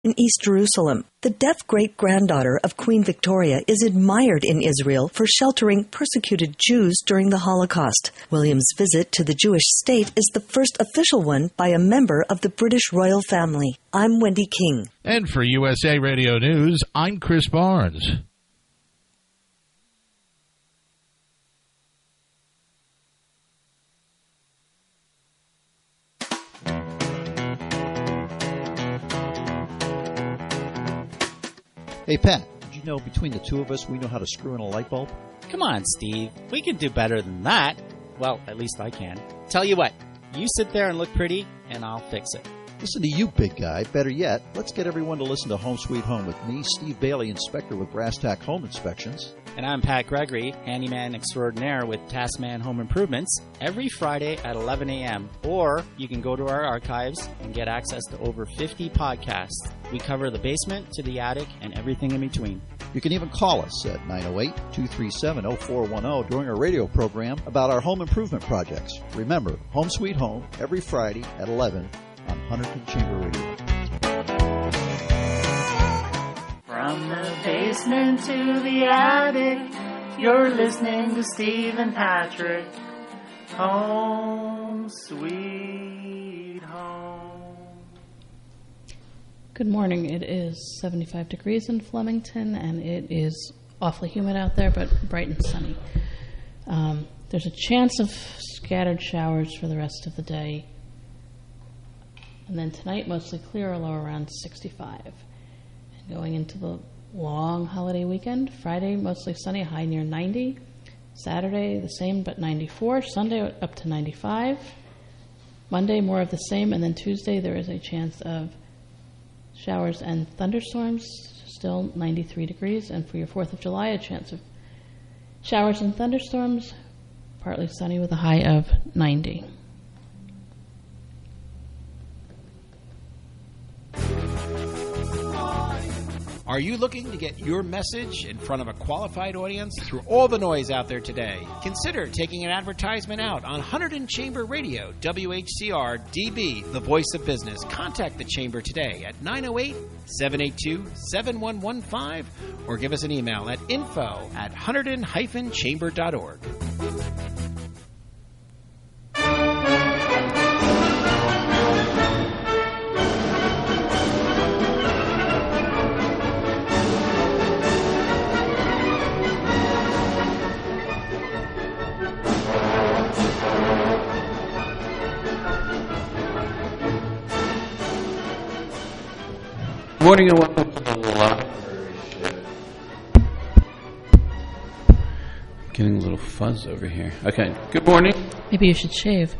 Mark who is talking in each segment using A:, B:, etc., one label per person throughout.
A: in East Jerusalem. The deaf great-granddaughter of Queen Victoria is admired in Israel for sheltering persecuted Jews during the Holocaust. William's visit to the Jewish state is the first official one by a member of the British royal family. I'm Wendy King.
B: And for USA Radio News, I'm Chris Barnes.
C: Hey, Pat, did you know between the two of us, we know how to screw in a light bulb?
D: Come on, Steve. We can do better than that. Well, at least I can. Tell you what, you sit there and look pretty, and I'll fix it.
C: Listen to you, big guy. Better yet, let's get everyone to listen to Home Sweet Home with me, Steve Bailey, inspector with Brass Tack Home Inspections.
D: And I'm Pat Gregory, handyman extraordinaire with Taskman Home Improvements, every Friday at 11 a.m. Or you can go to our archives and get access to over 50 podcasts. We cover the basement to the attic and everything in between.
C: You can even call us at 908-237-0410 during our radio program about our home improvement projects. Remember, Home Sweet Home, every Friday at 11 on Huntington Chamber Radio.
E: From the basement to the attic, you're listening to Steve and Patrick. Home Sweet Home.
F: Good morning. It is 75 degrees in Flemington, and it is awfully humid out there, but bright and sunny. There's a chance of scattered showers for the rest of the day. And then tonight, mostly clear, a low around 65. And going into the long holiday weekend, Friday, mostly sunny, high near 90. Saturday, the same, but 94. Sunday, up to 95. Monday, more of the same. And then Tuesday, there is a chance of showers and thunderstorms, still 93 degrees. And for your 4th of July, a chance of showers and thunderstorms, partly sunny with a high of 90.
G: Are you looking to get your message in front of a qualified audience through all the noise out there today? Consider taking an advertisement out on Hunterdon Chamber Radio, WHCR DB, the voice of business. Contact the Chamber today at 908-782-7115 or give us an email at info@hunterdon-chamber.org.
H: Good morning and welcome to the library show. Getting a little fuzz over here. Okay, good morning.
F: Maybe you should shave.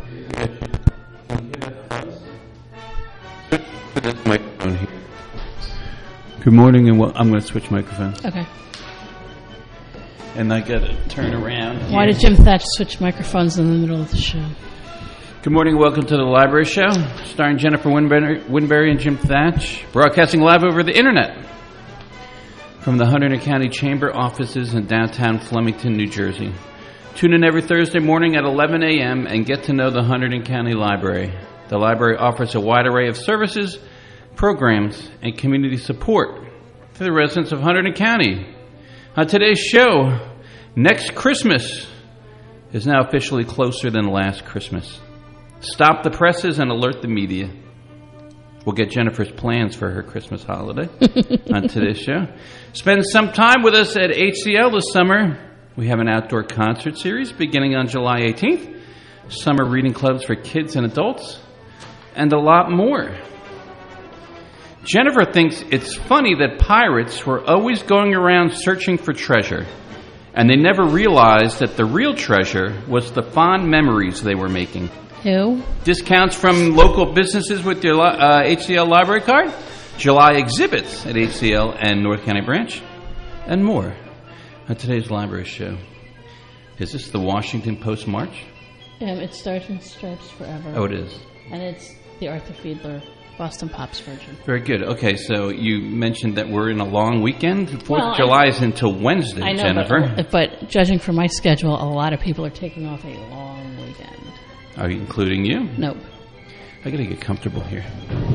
H: Put this microphone here. Good morning and I'm going to switch microphones.
F: Okay.
H: And I got to turn around here.
F: Why did Jim Thatch switch microphones in the middle of the show?
H: Good morning and welcome to the Library Show, starring Jennifer Winberry and Jim Thatch, broadcasting live over the internet from the Hunterdon County Chamber offices in downtown Flemington, New Jersey. Tune in every Thursday morning at 11 a.m. and get to know the Hunterdon County Library. The library offers a wide array of services, programs, and community support to the residents of Hunterdon County. On today's show, next Christmas is now officially closer than last Christmas. Stop the presses and alert the media. We'll get Jennifer's plans for her Christmas holiday on today's show. Spend some time with us at HCL this summer. We have an outdoor concert series beginning on July 18th, summer reading clubs for kids and adults, and a lot more. Jennifer thinks it's funny that pirates were always going around searching for treasure, and they never realized that the real treasure was the fond memories they were making.
F: Who?
H: Discounts from local businesses with your HCL library card, July exhibits at HCL and North County Branch, and more on today's library show. Is this the Washington Post March?
F: It Stars and Stripes Forever.
H: Oh, it is.
F: And it's the Arthur Fiedler Boston Pops version.
H: Very good. Okay, so you mentioned that we're in a long weekend. 4th of July is until Wednesday,
F: I know,
H: Jennifer.
F: But judging from my schedule, a lot of people are taking off a long weekend.
H: Are you including you?
F: Nope.
H: I got to get comfortable here.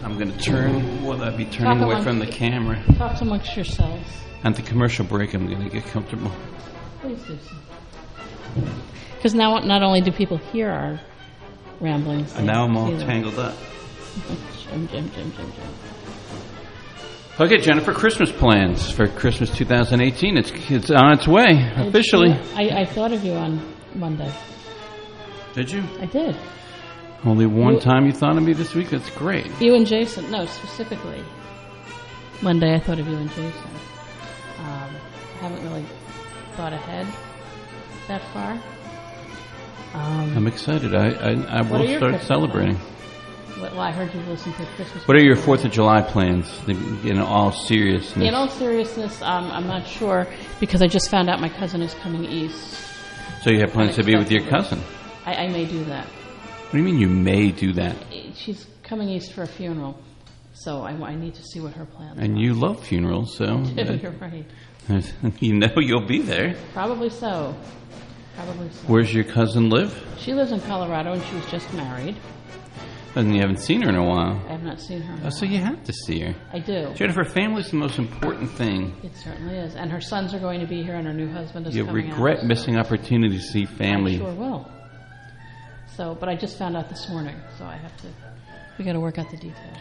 H: I'm going to turn. Will I be turning away from the camera?
F: Talk amongst yourselves.
H: At the commercial break, I'm going to get comfortable.
F: Please do so. Because now, not only do people hear our ramblings,
H: And now I'm all tangled up. Jim. Okay, Jennifer, Christmas plans for Christmas 2018. It's on its way, officially.
F: I thought of you on Monday.
H: Did you?
F: I did.
H: Only one time you thought of me this week? That's great.
F: You and Jason. No, specifically. Monday I thought of you and Jason. I haven't really thought ahead that far.
H: I'm excited. I will start celebrating.
F: Well, I heard you listen to Christmas.
H: What are your 4th of July plans, in all seriousness?
F: In all seriousness, I'm not sure, because I just found out my cousin is coming east.
H: So you have plans to be with your cousin?
F: I may do that.
H: What do you mean you may do that?
F: She's coming east for a funeral, so I need to see what her plans are.
H: And you love funerals, so...
F: You're right.
H: You know you'll be there.
F: Probably so.
H: Where's your cousin live?
F: She lives in Colorado, and she was just married.
H: And you haven't seen her in a while.
F: I have not seen her in a while.
H: So you have to see her.
F: I do.
H: Jennifer, family's the most important thing.
F: It certainly is. And her sons are going to be here, and her new husband is coming out.
H: You'll regret missing opportunity to see family.
F: I sure will. So, but I just found out this morning, so we got to work out the details.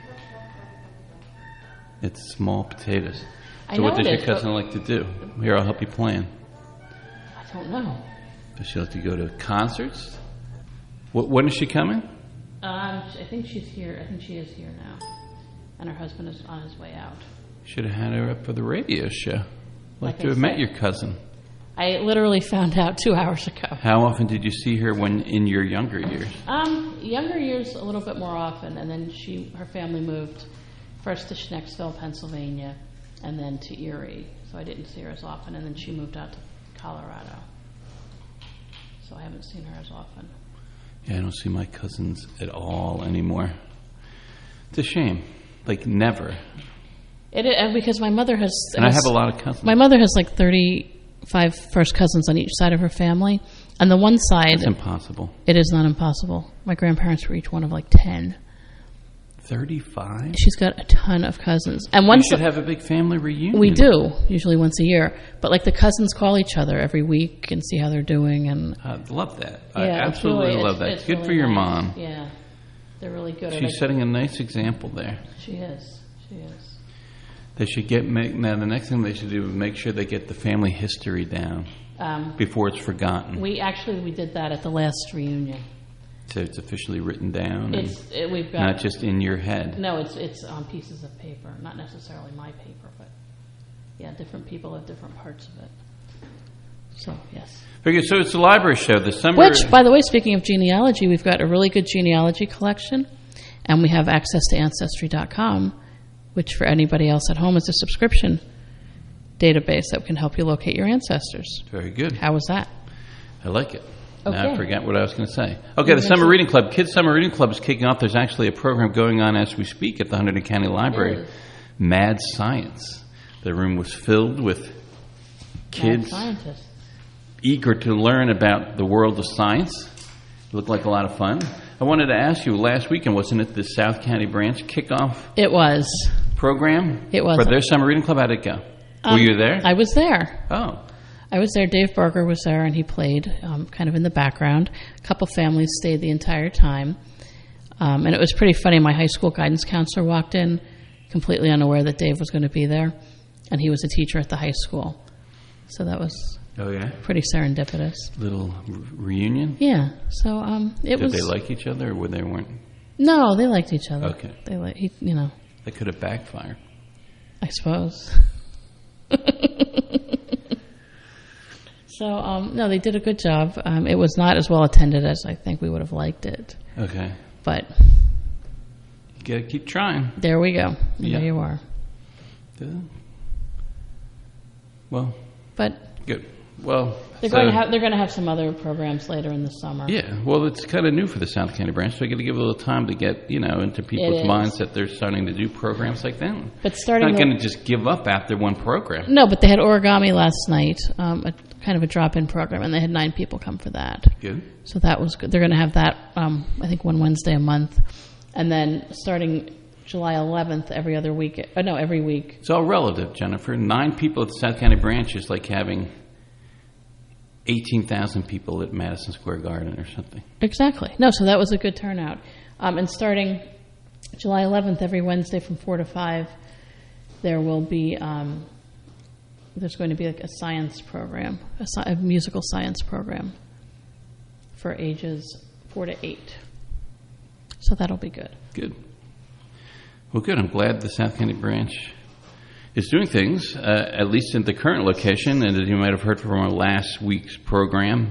H: It's small potatoes.
F: I
H: So
F: know
H: what does
F: it
H: your
F: is,
H: cousin like to do? Here, I'll help you plan.
F: I don't know.
H: Does she like to go to concerts? When is she coming?
F: I think she's here. I think she is here now. And her husband is on his way out.
H: Should have had her up for the radio show. Like to have
F: I
H: met
F: said.
H: your cousin.
F: I literally found out 2 hours ago.
H: How often did you see her when in your younger years?
F: Younger years a little bit more often, and then her family moved first to Schnecksville, Pennsylvania, and then to Erie. So I didn't see her as often, and then she moved out to Colorado. So I haven't seen her as often.
H: Yeah, I don't see my cousins at all anymore. It's a shame. Like, never.
F: Because my mother has...
H: And I have a lot of cousins.
F: My mother has like 35 first cousins on each side of her family. On the one side...
H: It's impossible.
F: It is not impossible. My grandparents were each one of like 10.
H: 35?
F: She's got a ton of cousins. And
H: We should have a big family reunion.
F: We do, usually once a year. But like the cousins call each other every week and see how they're doing. And
H: I love that.
F: yeah,
H: I absolutely love that.
F: It's
H: Good
F: really
H: for your
F: nice.
H: mom.
F: Yeah, they're really good at it.
H: She's setting a nice example there.
F: She is.
H: They should now the next thing they should do is make sure they get the family history down before it's forgotten.
F: We did that at the last reunion.
H: So it's officially written down.
F: We've got
H: not just in your head.
F: No, it's on pieces of paper, not necessarily my paper, but yeah, different people have different parts of it. So yes.
H: Very good. So it's a library show this summer.
F: Which, by the way, speaking of genealogy, we've got a really good genealogy collection, and we have access to Ancestry.com, which for anybody else at home is a subscription database that can help you locate your ancestors.
H: Very good.
F: How was that?
H: I like it.
F: Okay.
H: Now I forgot what I was going to say. Okay, the Summer Reading Club. Kids Summer Reading Club is kicking off. There's actually a program going on as we speak at the Hunterdon County Library. Mad Science. The room was filled with kids eager to learn about the world of science. It looked like a lot of fun. I wanted to ask you, last weekend, wasn't it the South County branch kickoff?
F: It was.
H: Program?
F: It was.
H: For their Summer Reading Club? How did it go? Were you there?
F: I was there.
H: Oh.
F: I was there. Dave Berger was there, and he played kind of in the background. A couple families stayed the entire time. And it was pretty funny. My high school guidance counselor walked in completely unaware that Dave was going to be there, and he was a teacher at the high school. So that was pretty serendipitous.
H: Little reunion?
F: Yeah. So it was...
H: Did they like each other, or they weren't?
F: No, they liked each other.
H: Okay.
F: They
H: could have backfired.
F: I suppose. So, no, they did a good job. It was not as well attended as I think we would have liked it.
H: Okay.
F: But
H: you got to keep trying.
F: There we go.
H: Yeah.
F: There you are.
H: Well.
F: But
H: good. Well,
F: they're going to have some other programs later in the summer.
H: Yeah. Well, it's kind of new for the South County branch, so you got to give it a little time to get into people's minds that they're starting to do programs like that.
F: But starting,
H: not going to just give up after one program.
F: No, but they had origami last night, a kind of a drop-in program, and they had 9 people come for that.
H: Good.
F: So that was good. They're going to have that, I think, one Wednesday a month, and then starting July 11th every other week. Every week.
H: It's all relative, Jennifer. 9 people at the South County branch is like having 18,000 people at Madison Square Garden or something.
F: Exactly. No, so that was a good turnout. And starting July 11th, every Wednesday from 4 to 5, there will be, there's going to be like a science program, a musical science program for ages 4 to 8. So that'll be good.
H: Good. Well, good. I'm glad the South County branch is doing things, at least in the current location, and as you might have heard from our last week's program.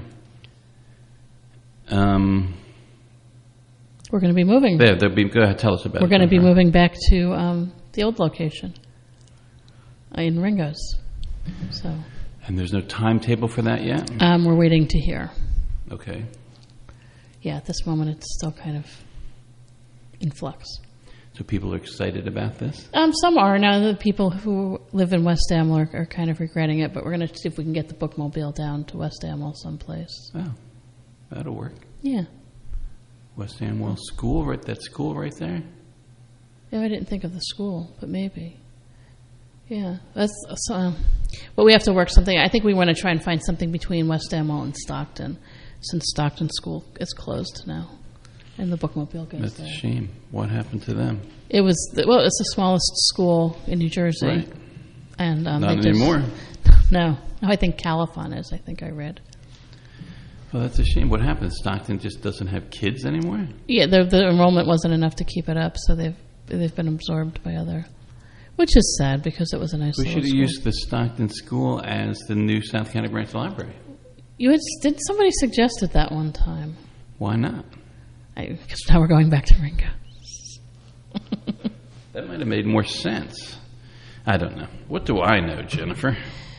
F: We're going to be moving.
H: Go ahead, tell us about it.
F: We're going to be moving back to the old location in Ringo's. So.
H: And there's no timetable for that yet?
F: We're waiting to hear.
H: Okay.
F: Yeah, at this moment it's still kind of in flux.
H: So people are excited about this?
F: Some are. Now the people who live in West Amwell are kind of regretting it, but we're going to see if we can get the bookmobile down to West Amwell someplace.
H: Oh, that'll work.
F: Yeah. West
H: Amwell School, right? That school right there?
F: Yeah, I didn't think of the school, but maybe. Yeah. That's but we have to work something. I think we want to try and find something between West Amwell and Stockton, since Stockton School is closed now. And the bookmobile goes
H: That's
F: there.
H: That's a shame. What happened to them?
F: It's the smallest school in New Jersey.
H: Right.
F: And
H: not anymore.
F: No. I think Califon is, I think I read.
H: Well, that's a shame. What happened? Stockton just doesn't have kids anymore?
F: Yeah, the enrollment wasn't enough to keep it up, so they've been absorbed by other, which is sad because it was a nice little school. We should have used
H: the Stockton School as the new South County Branch Library.
F: Somebody suggested that one time.
H: Why not?
F: Because now we're going back to Ringo.
H: That might have made more sense. I don't know. What do I know, Jennifer?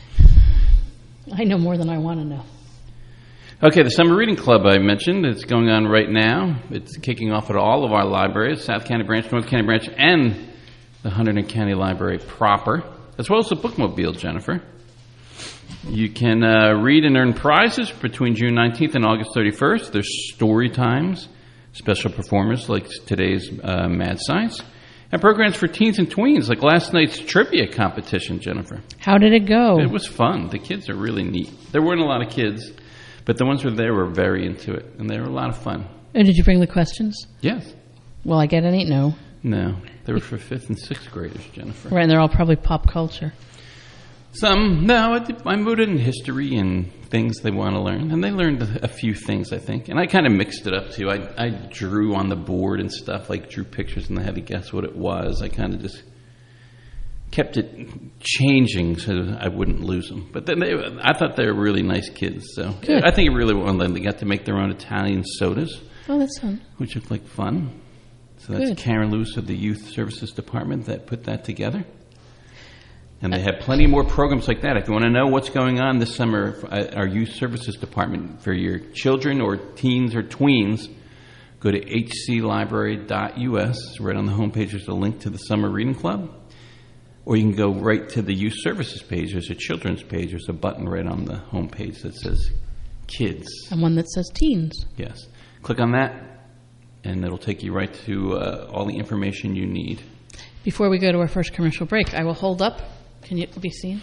F: I know more than I want to know.
H: Okay, the Summer Reading Club I mentioned, it's going on right now. It's kicking off at all of our libraries, South County Branch, North County Branch, and the Hunterdon County Library proper, as well as the bookmobile, Jennifer. You can read and earn prizes between June 19th and August 31st. There's story times, special performers like today's Mad Science, and programs for teens and tweens like last night's trivia competition, Jennifer.
F: How did it go?
H: It was fun. The kids are really neat. There weren't a lot of kids, but the ones who were there were very into it, and they were a lot of fun.
F: And did you bring the questions?
H: Yes.
F: Will I get any? No.
H: No. They were for 5th and 6th graders, Jennifer.
F: Right, and they're all probably pop culture.
H: Some, no, I moved it in history and things they want to learn. And they learned a few things, I think. And I kind of mixed it up, too. I drew on the board and stuff, like drew pictures, and they had to guess what it was. I kind of just kept it changing so I wouldn't lose them. But then I thought they were really nice kids. So
F: good.
H: I think it really went well. They got to make their own Italian sodas.
F: Oh, that's fun.
H: Which looked like fun. So that's good. Karen Lewis of the Youth Services Department that put that together. And they have plenty more programs like that. If you want to know what's going on this summer at our Youth Services Department for your children or teens or tweens, go to hclibrary.us. Right on the homepage, there's a link to the Summer Reading Club. Or you can go right to the Youth Services page. There's a children's page. There's a button right on the homepage that says Kids.
F: And one that says Teens.
H: Yes. Click on that, and it'll take you right to all the information you need.
F: Before we go to our first commercial break, I will hold up. Can it be seen?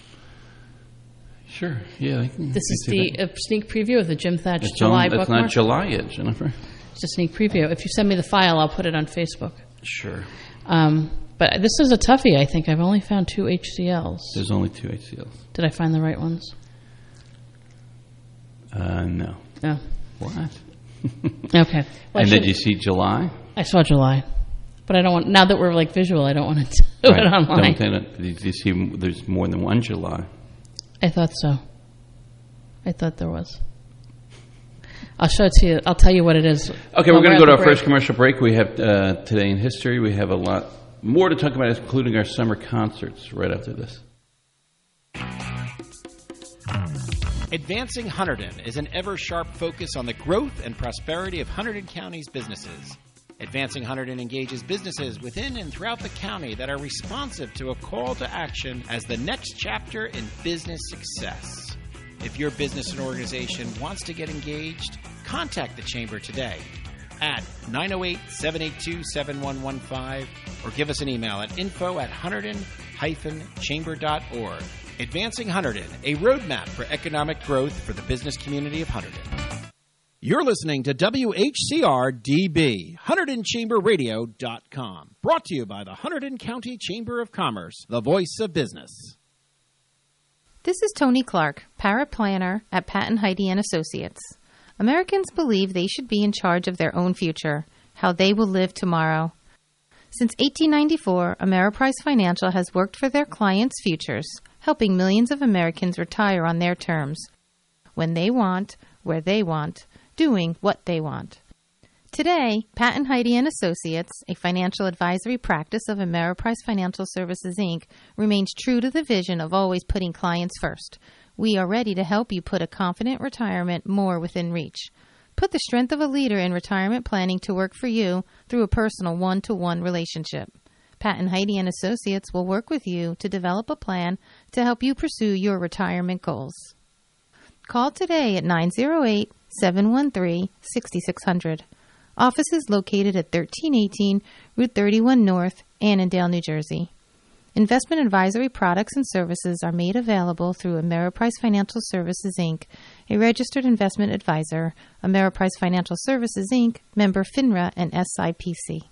H: Sure. Yeah.
F: This is a sneak preview of the Jim Thatch July bookmark.
H: It's not July yet, Jennifer.
F: It's a sneak preview. If you send me the file, I'll put it on Facebook.
H: Sure.
F: But this is a toughie, I think. I've only found 2 HCLs.
H: There's only 2 HCLs.
F: Did I find the right ones?
H: No.
F: No.
H: What?
F: Okay. Well,
H: and did you see July?
F: I saw July. But I don't want, now that we're like visual, I don't want to do it online.
H: Did you see there's more than one July?
F: I thought so. I thought there was. I'll show it to you. I'll tell you what it is.
H: Okay, we're going to go to our first commercial break. We have Today in History. We have a lot more to talk about, including our summer concerts right after this.
G: Advancing Hunterdon is an ever-sharp focus on the growth and prosperity of Hunterdon County's businesses. Advancing Hunterdon engages businesses within and throughout the county that are responsive to a call to action as the next chapter in business success. If your business and organization wants to get engaged, contact the Chamber today. at 908-782-7115 or give us an email at info@hunterdon-chamber.org. Advancing Hunterdon, a roadmap for economic growth for the business community of Hunterdon. You're listening to WHCR-DB, HunterdonChamberRadio.com, brought to you by the Hunterdon County Chamber of Commerce, the voice of business.
I: This is Tony Clark, paraplanner at Pat & Heidi & Associates. Americans believe they should be in charge of their own future, how they will live tomorrow. Since 1894, Ameriprise Financial has worked for their clients' futures, helping millions of Americans retire on their terms, when they want, where they want, doing what they want. Today, Pat & Heidi & Associates, a financial advisory practice of Ameriprise Financial Services, Inc., remains true to the vision of always putting clients first. We are ready to help you put a confident retirement more within reach. Put the strength of a leader in retirement planning to work for you through a personal one-to-one relationship. Pat & Heidi & Associates will work with you to develop a plan to help you pursue your retirement goals. Call today at 908-713-6600. Office is located at 1318 Route 31 North, Annandale, New Jersey. Investment advisory products and services are made available through Ameriprise Financial Services, Inc., a registered investment advisor, Ameriprise Financial Services, Inc., member FINRA and SIPC.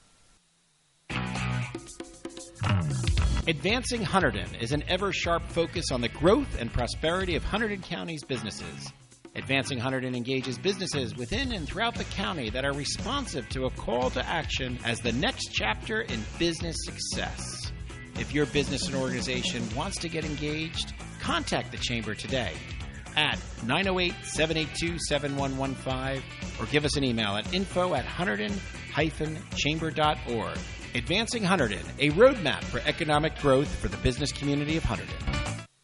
G: Advancing Hunterdon is an ever-sharp focus on the growth and prosperity of Hunterdon County's businesses. Advancing Hunterdon engages businesses within and throughout the county that are responsive to a call to action as the next chapter in business success. If your business and organization wants to get engaged, contact the Chamber today at 908-782-7115 or give us an email at info@hunterdon-chamber.org. Advancing Hunterdon, a roadmap for economic growth for the business community of Hunterdon.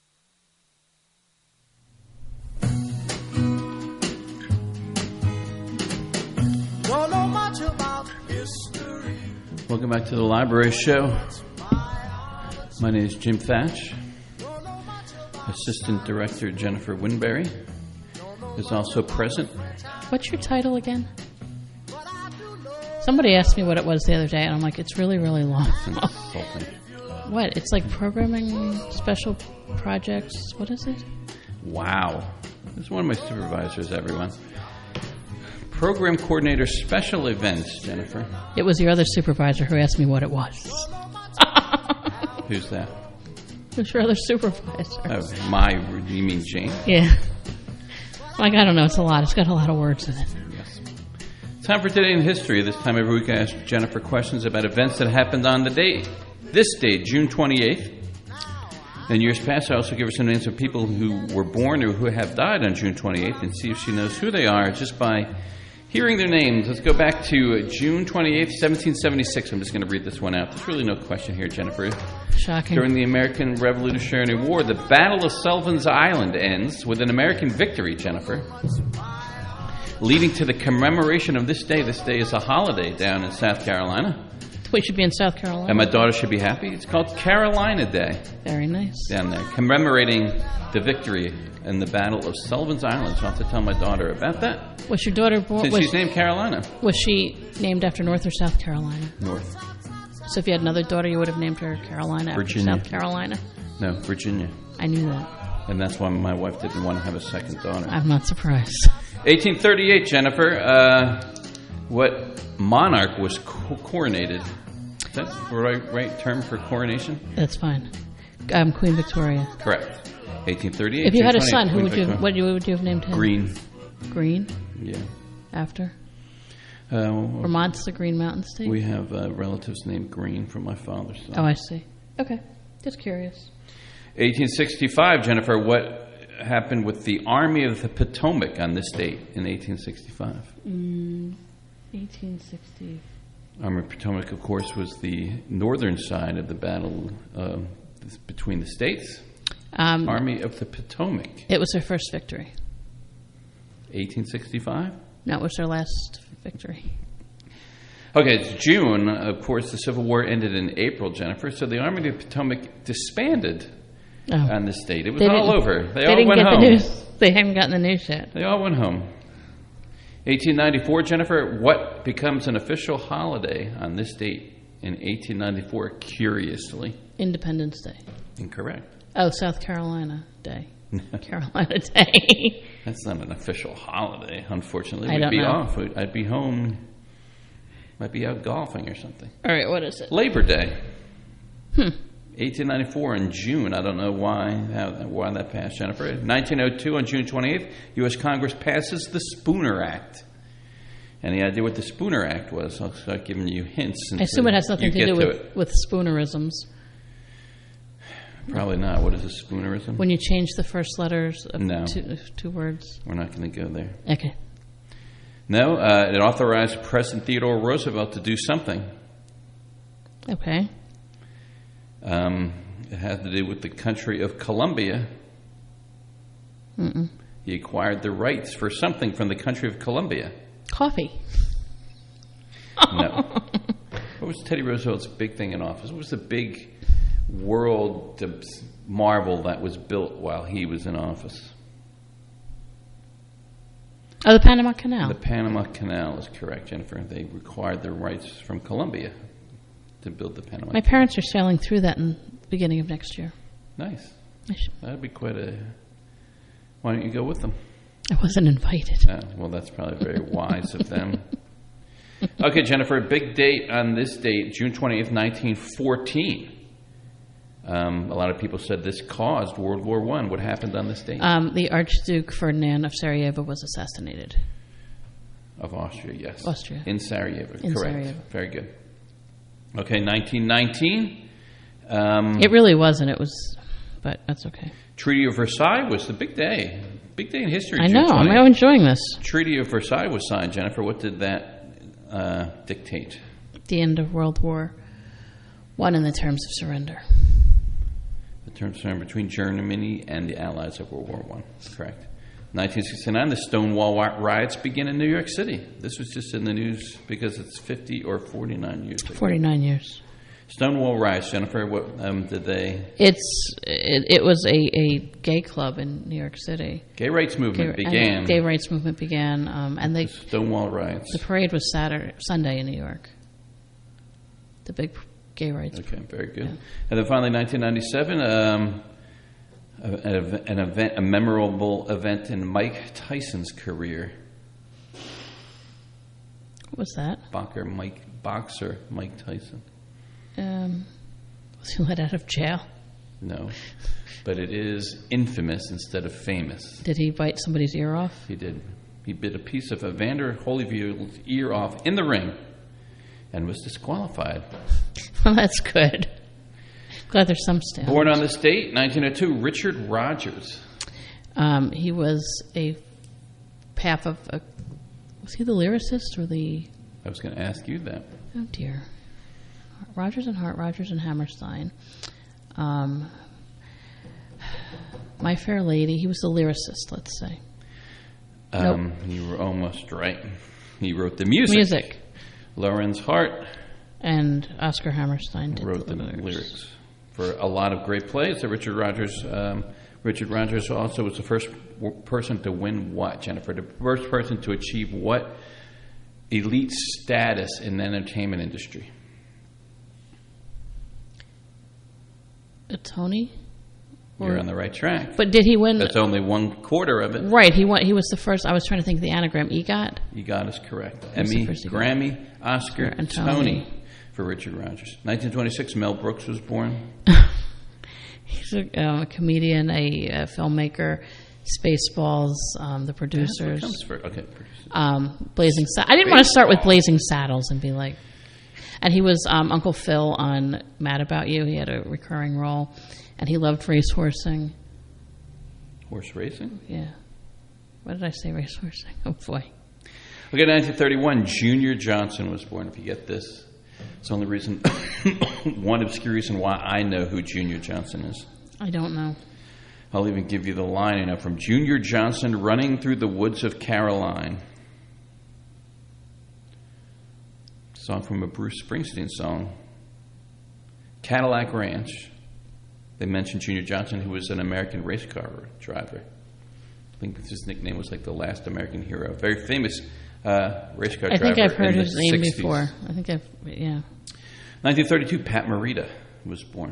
H: Welcome back to the Library Show. My name is Jim Thatch. Assistant Director Jennifer Winberry is also present.
F: What's your title again? Somebody asked me what it was the other day, and I'm like, it's really, really long.
H: Consulting.
F: What? It's like programming, special projects. What is it?
H: Wow. This is one of my supervisors, everyone. Program Coordinator Special Events, Jennifer.
F: It was your other supervisor who asked me what it was.
H: Who's that?
F: It was your other supervisor.
H: Oh, you mean Jane?
F: Yeah. Like, I don't know, it's a lot. It's got a lot of words in it.
H: Yes. Time for Today in History. This time every week I ask Jennifer questions about events that happened on the date. This date, June 28th. In years past, I also give her some names of people who were born or who have died on June 28th and see if she knows who they are just by hearing their names. Let's go back to June 28th, 1776. I'm just going to read this one out. There's really no question here, Jennifer.
F: Shocking.
H: During the American Revolutionary War, the Battle of Sullivan's Island ends with an American victory, Jennifer, leading to the commemoration of this day. This day is a holiday down in South Carolina.
F: We should be in South Carolina.
H: And my daughter should be happy. It's called Carolina Day.
F: Very nice.
H: Down there, commemorating the victory in the Battle of Sullivan's Island. So I'll have to tell my daughter about that.
F: Was your daughter born?
H: Since she's named Carolina.
F: Was she named after North or South Carolina?
H: North.
F: So if you had another daughter, you would have named her Carolina after
H: Virginia.
F: South Carolina?
H: No, Virginia.
F: I knew that.
H: And that's why my wife didn't want to have a second daughter.
F: I'm not surprised.
H: 1838, Jennifer. What monarch was coronated? Is that the right term for coronation?
F: That's fine. Queen Victoria.
H: Correct. 1838.
F: If you had a
H: 1820,
F: son,
H: Queen
F: what
H: Victoria.
F: would you have named him?
H: Green.
F: Green?
H: Yeah.
F: After? Vermont's the Green Mountain State?
H: We have relatives named Green from my father's side.
F: Oh, I see. Okay. Just curious.
H: 1865, Jennifer. What happened with the Army of the Potomac on this date in 1865?
F: 1860.
H: Army of Potomac, of course, was the northern side of the battle between the states. Army of the Potomac.
F: It was their first victory.
H: 1865?
F: No, it was their last victory.
H: Okay, it's June. Of course, the Civil War ended in April, Jennifer. So the Army of the Potomac disbanded on this date. It was all over. They all went home.
F: They hadn't gotten the news yet.
H: They all went home. 1894, Jennifer, what becomes an official holiday on this date in 1894, curiously?
F: Independence Day.
H: Incorrect.
F: Oh, South Carolina Day. Carolina Day.
H: That's not an official holiday, unfortunately.
F: I don't
H: We'd be
F: know.
H: off. I'd be home. Might be out golfing or something.
F: All right, what is it?
H: Labor Day. 1894 in June. I don't know why that passed, Jennifer. 1902 on June 28th, U.S. Congress passes the Spooner Act. Any idea what the Spooner Act was? I'll start giving you hints.
F: I assume it has nothing to do with spoonerisms.
H: Probably not. What is a spoonerism?
F: When you change the first letters of
H: No.
F: two words.
H: We're not going to go there.
F: Okay.
H: No, it authorized President Theodore Roosevelt to do something.
F: Okay.
H: It had to do with the country of Colombia.
F: Mm-mm.
H: He acquired the rights for something from the country of Colombia.
F: Coffee.
H: No. What was Teddy Roosevelt's big thing in office? What was the big world marvel that was built while he was in office?
F: Oh, the Panama Canal.
H: The Panama Canal is correct, Jennifer. They acquired their rights from Colombia to build the Panama
F: My
H: Canal.
F: parents are sailing through that in the beginning of next year.
H: Nice.
F: I
H: That'd be quite a... Why don't you go with them?
F: wasn't invited.
H: Well, that's probably very wise of them. Okay, Jennifer, a big date on this date, June 20th, 1914. A lot of people said this caused World War I. What happened on this date?
F: The Archduke Ferdinand of Sarajevo was assassinated.
H: Of Austria, yes.
F: Austria.
H: In Sarajevo,
F: In
H: correct.
F: Sarajevo.
H: Very good. Okay, 1919.
F: It really wasn't. It was, but that's okay.
H: Treaty of Versailles was the big day. Big day in history.
F: I
H: June
F: know.
H: 20th.
F: I'm enjoying this.
H: Treaty of Versailles was signed, Jennifer. What did that dictate?
F: The end of World War I and the terms of surrender.
H: The terms of between Germany and the Allies of World War I. Correct. 1969, the Stonewall riots begin in New York City. This was just in the news because it's 50 or 49 years ago.
F: 49 years.
H: Stonewall riots, Jennifer. What did they?
F: It was a gay club in New York City.
H: Gay rights movement began.
F: Gay rights movement began, and they
H: Stonewall riots.
F: The parade was Sunday in New York. The big gay rights.
H: Okay, very good.
F: Yeah.
H: And then finally, 1997, a memorable event in Mike Tyson's career.
F: What was that?
H: Boxer Mike Tyson.
F: Was he let out of jail?
H: No, but it is infamous instead of famous.
F: Did he bite somebody's ear off?
H: He did. He bit a piece of Evander Holyfield's ear off in the ring and was disqualified.
F: Well, that's good. Glad there's some stamp.
H: Born on this date, 1902, Richard Rogers.
F: He was half of a... Was he the lyricist or the...
H: I was going to ask you that.
F: Oh, dear. Rogers and Hart, Rogers and Hammerstein. My Fair Lady. He was the lyricist, let's say. Nope.
H: You were almost right. He wrote the music.
F: Music.
H: Lawrence Hart
F: And Oscar Hammerstein did
H: wrote the lyrics for a lot of great plays. So Richard Rogers also was the first person to win what, Jennifer? The first person to achieve what elite status in the entertainment industry?
F: A Tony?
H: You're on the right track.
F: But did he win?
H: That's only 1/4 of it.
F: Right. He was the first. I was trying to think of the anagram. EGOT?
H: EGOT is correct.
F: Who's
H: Emmy,
F: the first EGOT?
H: Grammy, Oscar,
F: and
H: Tony for Richard Rogers. 1926, Mel Brooks was born.
F: He's a comedian, a filmmaker, Spaceballs, the producers. Blazing Saddles. I didn't want to start with Blazing Saddles and be like... And he was Uncle Phil on Mad About You. He had a recurring role. And he loved racehorsing.
H: Horse racing?
F: Yeah. What did I say, racehorsing? Oh, boy.
H: Okay, 1931, Junior Johnson was born. If you get this, it's the only reason, one obscure reason why I know who Junior Johnson is.
F: I don't know.
H: I'll even give you the line, from Junior Johnson running through the woods of Caroline. Song from a Bruce Springsteen song. Cadillac Ranch. They mentioned Junior Johnson, who was an American race car driver. I think his nickname was like the last American hero. Very famous Race car driver.
F: I think I've heard
H: in
F: his
H: the
F: name
H: 60s.
F: before. I think yeah.
H: 1932, Pat Morita was born.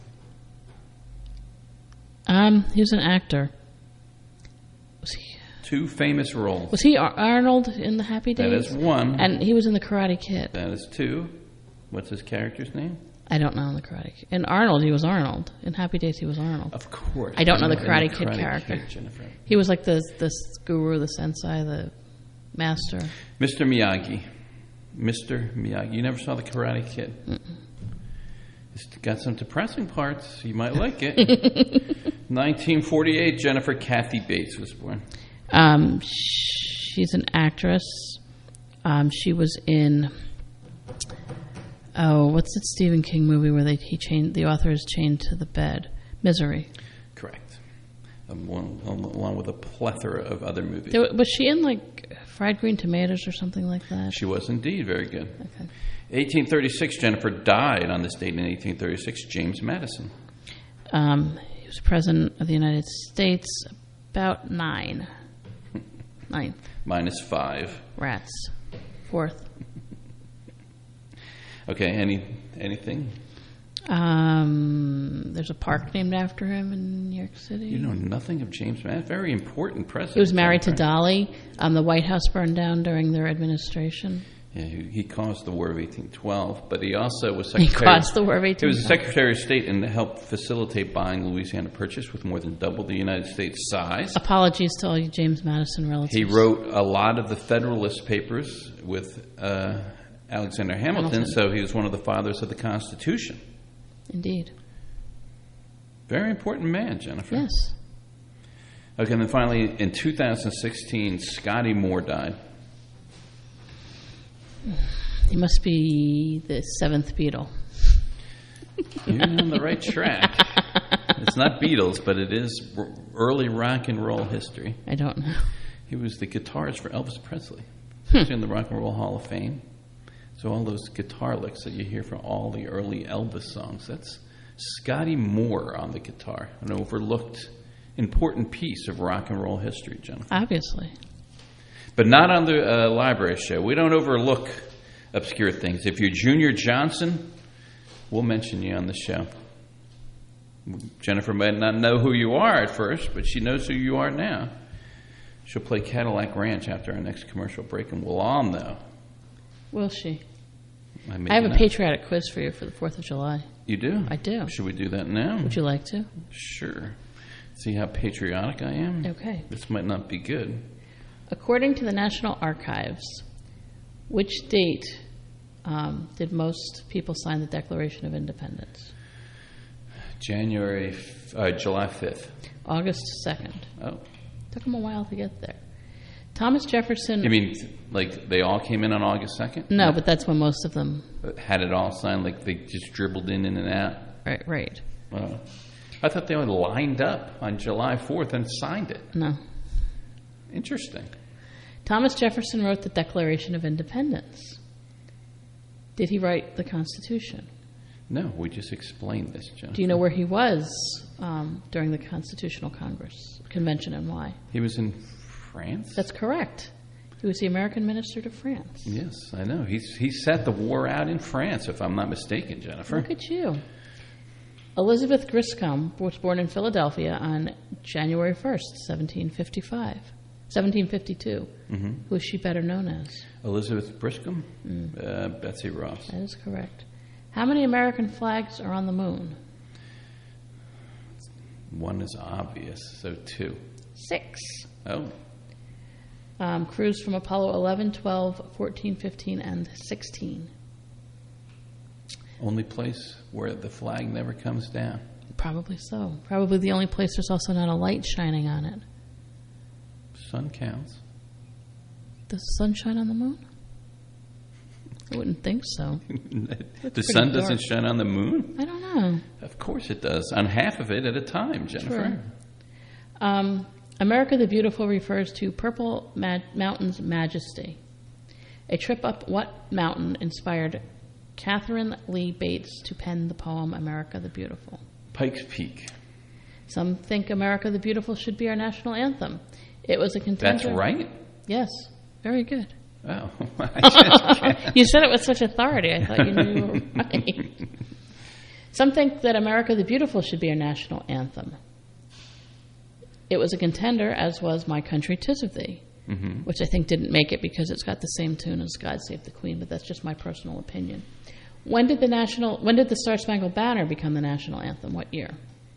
F: He was an actor. Was he?
H: 2 famous roles.
F: Was he Arnold in the Happy Days?
H: That is 1.
F: And he was in the Karate Kid.
H: That is 2. What's his character's name?
F: I don't know in the Karate Kid. In Arnold, he was Arnold. In Happy Days, he was Arnold.
H: Of course.
F: I don't know the
H: In
F: Karate Kid character.
H: Kid, Jennifer.
F: He was like the guru, the sensei, the master.
H: Mr. Miyagi. Mr. Miyagi. You never saw the Karate Kid?
F: Mm-mm.
H: It's got some depressing parts. You might like it. 1948, Jennifer Kathy Bates was born.
F: She's an actress. She was in... Oh, what's that Stephen King movie where the author is chained to the bed? Misery.
H: Correct. Along with a plethora of other movies.
F: Was she in like Fried Green Tomatoes or something like that?
H: She was indeed. Very good.
F: Okay.
H: 1836, Jennifer died on this date in 1836, James Madison.
F: He was president of the United States about 9. 9th.
H: Minus 5.
F: Rats. 4th.
H: Okay, anything?
F: There's a park named after him in New York City.
H: You know nothing of James Madison. Very important president.
F: He was married to Dolly. The White House burned down during their administration.
H: Yeah, he caused the War of 1812, but he also was Secretary.
F: He caused the War of 1812.
H: He was the Secretary of State and helped facilitate buying Louisiana Purchase with more than double the United States size.
F: Apologies to all you James Madison relatives.
H: He wrote a lot of the Federalist Papers with Alexander Hamilton, so he was one of the fathers of the Constitution.
F: Indeed.
H: Very important man, Jennifer.
F: Yes.
H: Okay, and then finally, in 2016, Scotty Moore died.
F: He must be the 7th Beatle.
H: You're on the right track. It's not Beatles, but it is early rock and roll history.
F: I don't know.
H: He was the guitarist for Elvis Presley. He's in the Rock and Roll Hall of Fame. So all those guitar licks that you hear from all the early Elvis songs, that's Scotty Moore on the guitar. An overlooked, important piece of rock and roll history, Jennifer.
F: Obviously.
H: But not on the library show. We don't overlook obscure things. If you're Junior Johnson, we'll mention you on the show. Jennifer might not know who you are at first, but she knows who you are now. She'll play Cadillac Ranch after our next commercial break, and we'll all know.
F: Will she?
H: I
F: have a patriotic quiz for you for the 4th of July.
H: You do?
F: I do.
H: Should we do that now?
F: Would you like to?
H: Sure. See how patriotic I am?
F: Okay.
H: This might not be good.
F: According to the National Archives, which date did most people sign the Declaration of Independence?
H: July 5th.
F: August 2nd.
H: Oh.
F: Took them a while to get there. Thomas Jefferson...
H: You mean, like, they all came in on August 2nd?
F: No, but that's when most of them...
H: Had it all signed, like they just dribbled in and out?
F: Right.
H: Oh. I thought they only lined up on July 4th and signed it.
F: No.
H: Interesting.
F: Thomas Jefferson wrote the Declaration of Independence. Did he write the Constitution?
H: No, we just explained this, Jennifer.
F: Do you know where he was during the Constitutional Convention and why?
H: He was in France?
F: That's correct. He was the American minister to France.
H: Yes, I know. He sat the war out in France, if I'm not mistaken, Jennifer.
F: Look at you. Elizabeth Griscom was born in Philadelphia on January 1st, 1752. Mm-hmm. Who is she better known as?
H: Elizabeth Griscom? Betsy Ross.
F: That is correct. How many American flags are on the moon?
H: One is obvious, so 2.
F: 6.
H: Oh.
F: Crews from Apollo 11, 12, 14, 15, and 16.
H: Only place where the flag never comes down.
F: Probably so. Probably the only place there's also not a light shining on it.
H: Sun counts.
F: Does the sun shine on the moon? I wouldn't think so.
H: The sun doesn't shine on the moon?
F: I don't know.
H: Of course it does. On half of it at a time, Jennifer.
F: Sure. America the Beautiful refers to Purple Mountain's majesty. A trip up what mountain inspired Catherine Lee Bates to pen the poem America the Beautiful?
H: Pikes Peak.
F: Some think America the Beautiful should be our national anthem. It was a contender.
H: That's right?
F: Yes. Very good.
H: Oh.
F: You said it with such authority. I thought you knew you were right. Some think that America the Beautiful should be our national anthem. It was a contender, as was My Country 'Tis of Thee, which I think didn't make it because it's got the same tune as God Save the Queen, but that's just my personal opinion. When did the Star Spangled Banner become the national anthem? What year?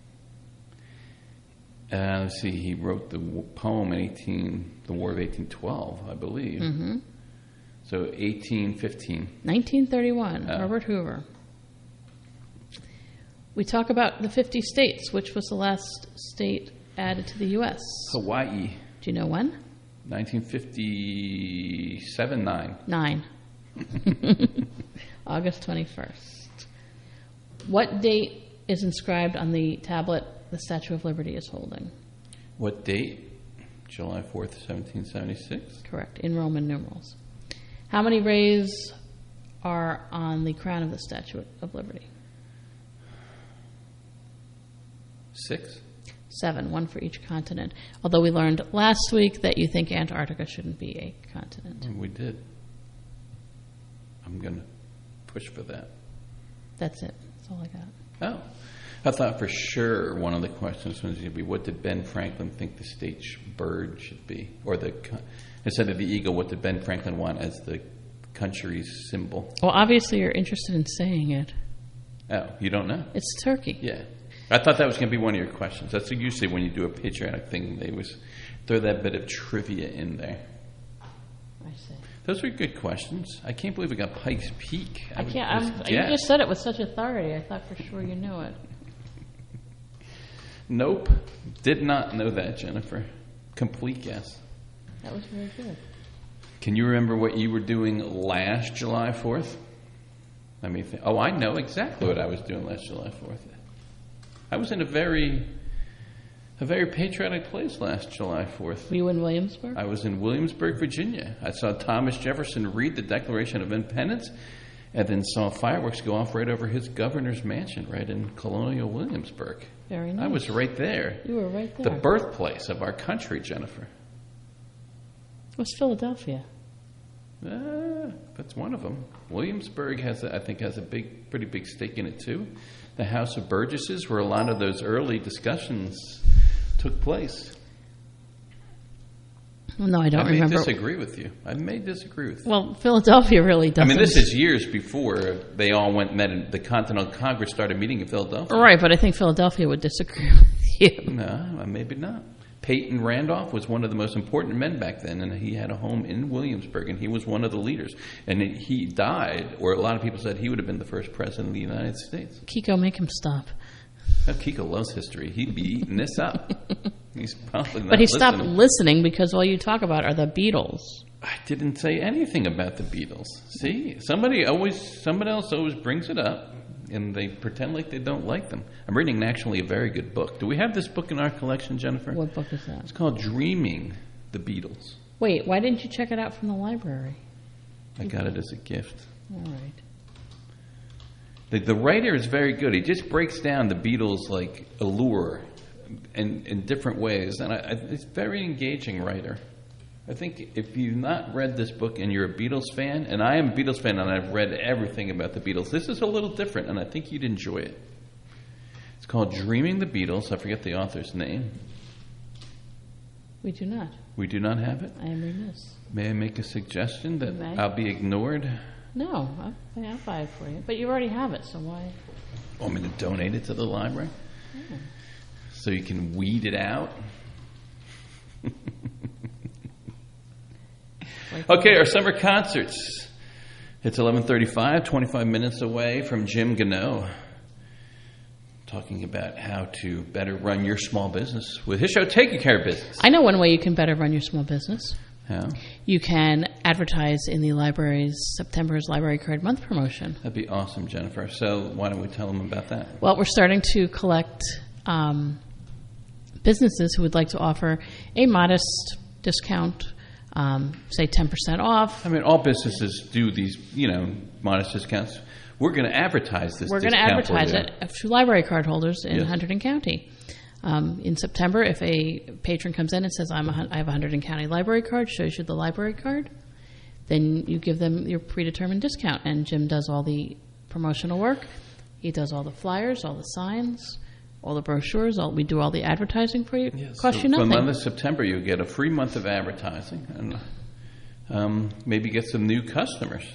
H: Let's see. He wrote the poem in the War of 1812, I believe. Mm-hmm. So 1815.
F: 1931. Herbert Hoover. We talk about the 50 states. Which was the last state added to the U.S.?
H: Hawaii.
F: Do you know when?
H: 1957.
F: 9. August 21st. What date is inscribed on the tablet the Statue of Liberty is holding?
H: What date? July 4th, 1776?
F: Correct, in Roman numerals. How many rays are on the crown of the Statue of Liberty?
H: 6?
F: 7, one for each continent. Although we learned last week that you think Antarctica shouldn't be a continent.
H: We did. I'm going to push for that.
F: That's it. That's all I got.
H: Oh. I thought for sure one of the questions was going to be, what did Ben Franklin think the state bird should be? Or instead of the eagle, what did Ben Franklin want as the country's symbol?
F: Well, obviously you're interested in saying it.
H: Oh, you don't know?
F: It's turkey.
H: Yeah. I thought that was going to be one of your questions. That's usually when you do a patriotic thing, they always throw that bit of trivia in there.
F: I see.
H: Those were good questions. I can't believe we got Pikes Peak.
F: You just said it with such authority. I thought for sure you knew it.
H: Nope. Did not know that, Jennifer. Complete guess.
F: That was very good.
H: Can you remember what you were doing last July 4th? Let me think. Oh, I know exactly what I was doing last July 4th. I was in a very patriotic place last July 4th.
F: Were you in Williamsburg?
H: I was in Williamsburg, Virginia. I saw Thomas Jefferson read the Declaration of Independence and then saw fireworks go off right over his governor's mansion right in Colonial Williamsburg.
F: Very nice.
H: I was right there.
F: You were right there.
H: The birthplace of our country, Jennifer.
F: What's Philadelphia?
H: That's one of them. Williamsburg has a pretty big stake in it too. The House of Burgesses, where a lot of those early discussions took place.
F: Well, no, I don't remember.
H: I may disagree with you.
F: Well, Philadelphia really doesn't.
H: I mean, this is years before they all met and the Continental Congress started meeting in Philadelphia.
F: Right, but I think Philadelphia would disagree with you.
H: No, maybe not. Peyton Randolph was one of the most important men back then, and he had a home in Williamsburg, and he was one of the leaders. And he died, or a lot of people said he would have been the first president of the United States.
F: Kiko, make him stop.
H: Oh, Kiko loves history. He'd be eating this up. He's probably not
F: But he
H: listening.
F: stopped listening because all you talk about are the Beatles.
H: I didn't say anything about the Beatles. See? Somebody else always brings it up, and they pretend like they don't like them. I'm reading actually a very good book. Do we have this book in our collection, Jennifer?
F: What book is that?
H: It's called Dreaming the Beatles.
F: Wait, why didn't you check it out from the library?
H: I got it as a gift.
F: All right.
H: The writer is very good. He just breaks down the Beatles' like allure in different ways, and it's a very engaging writer. I think if you've not read this book and you're a Beatles fan, and I am a Beatles fan and I've read everything about the Beatles, this is a little different, and I think you'd enjoy it. It's called Dreaming the Beatles. I forget the author's name.
F: We do not.
H: We do not have it?
F: I am remiss.
H: May I make a suggestion that I'll be ignored?
F: No, I'll buy it for you. But you already have it, so why?
H: Want me to donate it to the library?
F: Yeah.
H: So you can weed it out? Okay, our summer concerts. It's 11:35, 25 minutes away from Jim Gano, talking about how to better run your small business with his show, Taking Care of Business.
F: I know one way you can better run your small business.
H: How?
F: You can advertise in the library's September's Library Card Month promotion.
H: That'd be awesome, Jennifer. So why don't we tell them about that?
F: Well, we're starting to collect businesses who would like to offer a modest discount, say 10% off.
H: I mean, all businesses do these, modest discounts. We're going to advertise this.
F: We're going to advertise it to library card holders in Hunterdon County. In September, if a patron comes in and says, I have a Hunterdon County library card, shows you the library card, then you give them your predetermined discount. And Jim does all the promotional work. He does all the flyers, all the signs, all the brochures. We do all the advertising for you.
H: Yes.
F: Cost you
H: For
F: nothing.
H: the month of September, you get a free month of advertising and maybe get some new customers.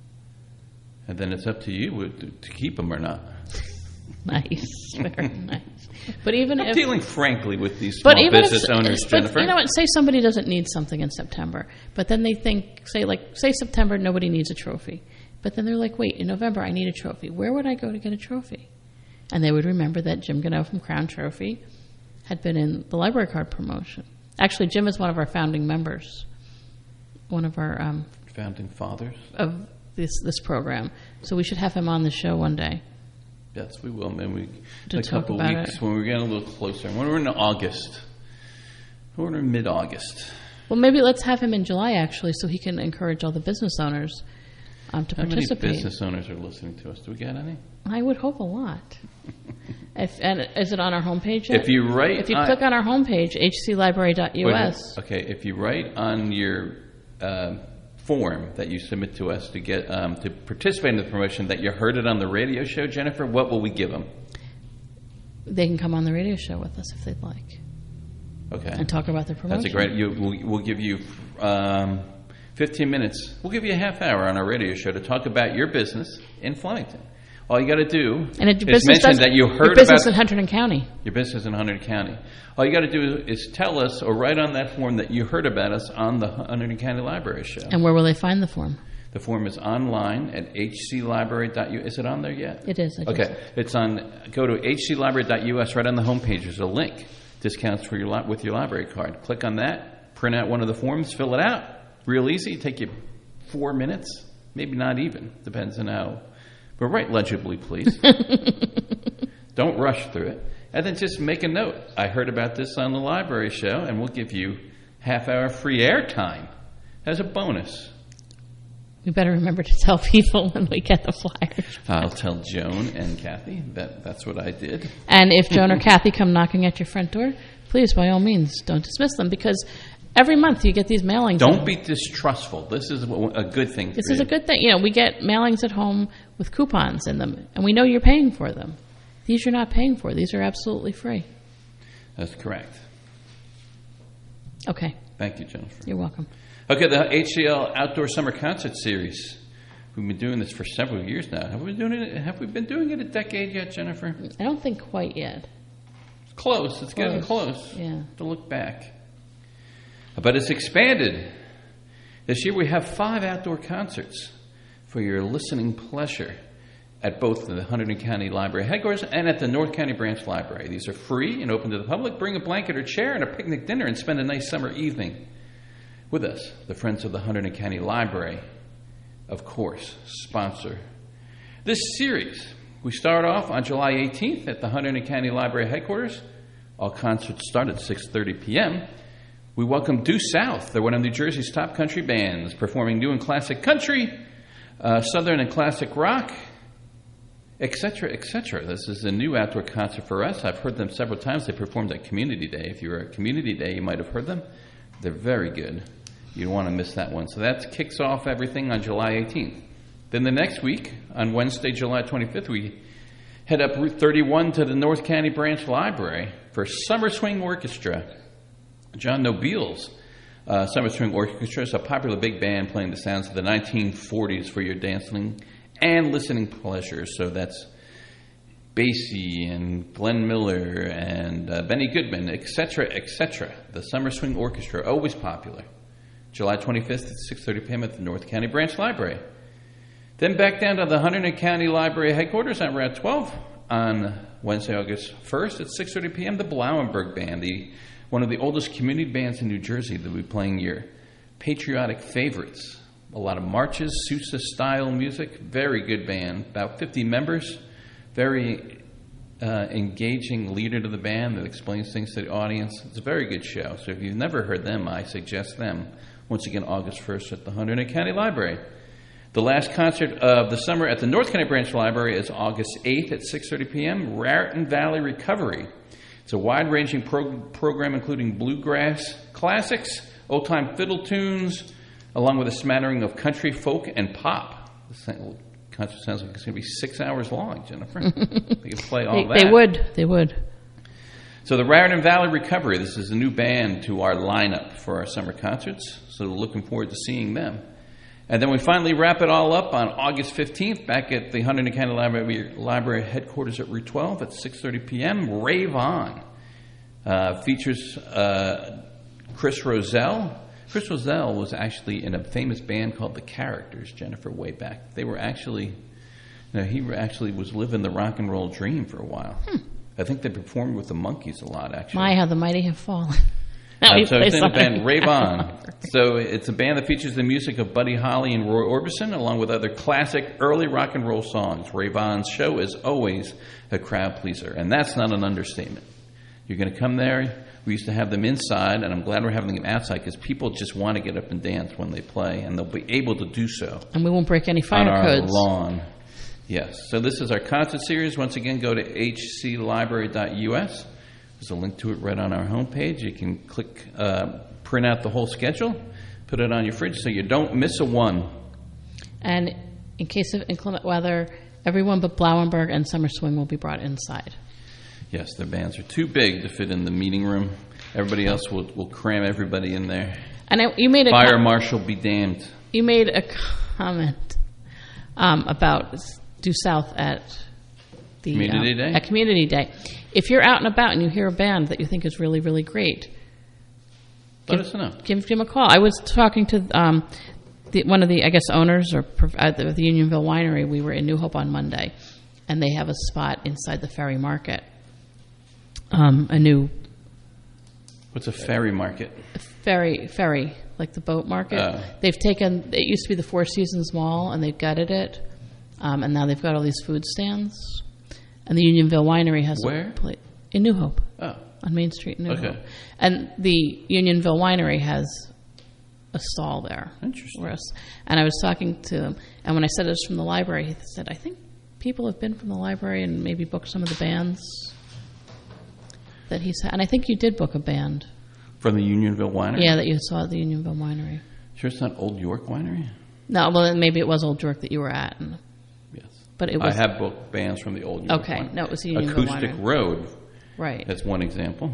H: And then it's up to you to keep them or not.
F: Nice, very nice. But even
H: I'm
F: if
H: dealing frankly with these small business owners, Jennifer.
F: But you know what? Say somebody doesn't need something in September, but then they think, say September, nobody needs a trophy. But then they're like, wait, in November I need a trophy. Where would I go to get a trophy? And they would remember that Jim Gano from Crown Trophy had been in the library card promotion. Actually, Jim is one of our founding members, one of our
H: founding fathers
F: of this program. So we should have him on the show one day.
H: Yes, we will. Maybe
F: to
H: a couple
F: talk about
H: weeks
F: it.
H: when we're getting a little closer. When we're in August. We're in mid-August.
F: Well, maybe let's have him in July, actually, so he can encourage all the business owners to
H: How
F: participate.
H: many business owners are listening to us? Do we get any?
F: I would hope a lot. And is it on our homepage yet?
H: If you
F: click on our homepage, hclibrary.us.
H: Okay, if you write on your form that you submit to us to get to participate in the promotion that you heard it on the radio show, Jennifer, what will we give them?
F: They can come on the radio show with us if they'd like.
H: Okay.
F: And talk about their promotion.
H: That's a great. We'll give you 15 minutes. We'll give you a half hour on our radio show to talk about your business in Flemington. All you got to do is mention that you heard
F: your business
H: about
F: in Hunterdon County.
H: Your business in Hunterdon County. All you got to do is tell us or write on that form that you heard about us on the Hunterdon County Library Show.
F: And where will they find the form?
H: The form is online at hclibrary.us. Is it on there yet?
F: It is.
H: Okay. It's on. Go to hclibrary.us. Right on the homepage, there's a link. Discounts for with your library card. Click on that. Print out one of the forms. Fill it out. Real easy. Take you 4 minutes. Maybe not even. Depends on how. But write legibly, please. Don't rush through it. And then just make a note. I heard about this on the library show, and we'll give you half-hour free airtime as a bonus.
F: We better remember to tell people when we get the flyers.
H: I'll tell Joan and Kathy that's what I did.
F: And if Joan or Kathy come knocking at your front door, please, by all means, don't dismiss them, because every month you get these mailings.
H: Don't be distrustful. This is a good thing.
F: This is a good thing. You know, we get mailings at home with coupons in them, and we know you're paying for them. These you're not paying for. These are absolutely free.
H: That's correct.
F: Okay.
H: Thank you, Jennifer.
F: You're welcome.
H: Okay, the HCL Outdoor Summer Concert Series. We've been doing this for several years now. Have we been doing it a decade yet, Jennifer?
F: I don't think quite yet.
H: It's close. It's getting close.
F: Yeah.
H: To look back. But it's expanded. This year we have 5 outdoor concerts for your listening pleasure at both the Hunterdon County Library headquarters and at the North County Branch Library. These are free and open to the public. Bring a blanket or chair and a picnic dinner and spend a nice summer evening with us. The Friends of the Hunterdon County Library, of course, sponsor this series. We start off on July 18th at the Hunterdon County Library headquarters. All concerts start at 6:30 p.m. We welcome Due South. They're one of New Jersey's top country bands, performing new and classic country, southern and classic rock, etc., etc. This is a new outdoor concert for us. I've heard them several times. They performed at Community Day. If you were at Community Day, you might have heard them. They're very good. You don't want to miss that one. So that kicks off everything on July 18th. Then the next week, on Wednesday, July 25th, we head up Route 31 to the North County Branch Library for Summer Swing Orchestra. John Nobile's Summer Swing Orchestra is a popular big band playing the sounds of the 1940s for your dancing and listening pleasure. So that's Basie and Glenn Miller and Benny Goodman, etc., etc. The Summer Swing Orchestra, always popular. July 25th at 6:30 p.m. at the North County Branch Library. Then back down to the Hunterdon County Library headquarters on Route 12 on Wednesday, August 1st at 6:30 p.m. The Blauenberg Band, one of the oldest community bands in New Jersey, that will be playing your patriotic favorites. A lot of marches, Sousa-style music, very good band, about 50 members, very engaging leader to the band that explains things to the audience. It's a very good show, so if you've never heard them, I suggest them. Once again, August 1st at the Hunterdon County Library. The last concert of the summer at the North County Branch Library is August 8th at 6:30 p.m., Raritan Valley Recovery. It's a wide-ranging program including bluegrass classics, old-time fiddle tunes, along with a smattering of country, folk, and pop. This concert sounds like it's going to be 6 hours long, Jennifer. They could play all that.
F: They would.
H: So the Raritan Valley Recovery, this is a new band to our lineup for our summer concerts. So looking forward to seeing them. And then we finally wrap it all up on August 15th back at the Hunterdon County Library headquarters at Route 12 at 6:30 p.m. Rave On features Chris Roselle. Chris Roselle was actually in a famous band called The Characters, Jennifer, way back. They were actually, he actually was living the rock and roll dream for a while. I think they performed with the Monkees a lot, actually.
F: My, how the mighty have fallen.
H: So it's in the band Rave On. So it's a band that features the music of Buddy Holly and Roy Orbison, along with other classic early rock and roll songs. Rave On's show is always a crowd pleaser, and that's not an understatement. You're going to come there. We used to have them inside, and I'm glad we're having them outside because people just want to get up and dance when they play, and they'll be able to do so.
F: And we won't break any fire codes.
H: On our lawn. Yes. So this is our concert series. Once again, go to hclibrary.us. There's a link to it right on our homepage. You can click, print out the whole schedule, put it on your fridge so you don't miss a one.
F: And in case of inclement weather, everyone but Blauenberg and Summer Swing will be brought inside.
H: Yes, their bands are too big to fit in the meeting room. Everybody else will cram everybody in there.
F: And you made a
H: Fire marshal be damned.
F: You made a comment about due south at the
H: Community Day?
F: At Community Day. If you're out and about and you hear a band that you think is really, really great,
H: let us know.
F: Give Jim a call. I was talking to one of the, I guess, owners or at the Unionville Winery. We were in New Hope on Monday, and they have a spot inside the Ferry Market. A new.
H: What's a ferry market?
F: Ferry, like the boat market. They've taken. It used to be the Four Seasons Mall, and they've gutted it, and now they've got all these food stands. And the Unionville Winery has
H: where?
F: In New Hope.
H: Oh.
F: On Main Street in New Hope.
H: Okay.
F: And the Unionville Winery has a stall there.
H: Interesting.
F: And I was talking to them, and when I said it was from the library, he said, I think people have been from the library and maybe booked some of the bands that he's had. And I think you did book a band.
H: From the Unionville Winery?
F: Yeah, that you saw at the Unionville Winery.
H: Sure it's not Old York Winery?
F: No, well, maybe it was Old York that you were at.
H: Yes.
F: But it was,
H: I have booked bands from the Old York
F: Okay,
H: Winery.
F: no, it was the Unionville
H: Acoustic
F: Winery.
H: Road.
F: Right.
H: That's one example.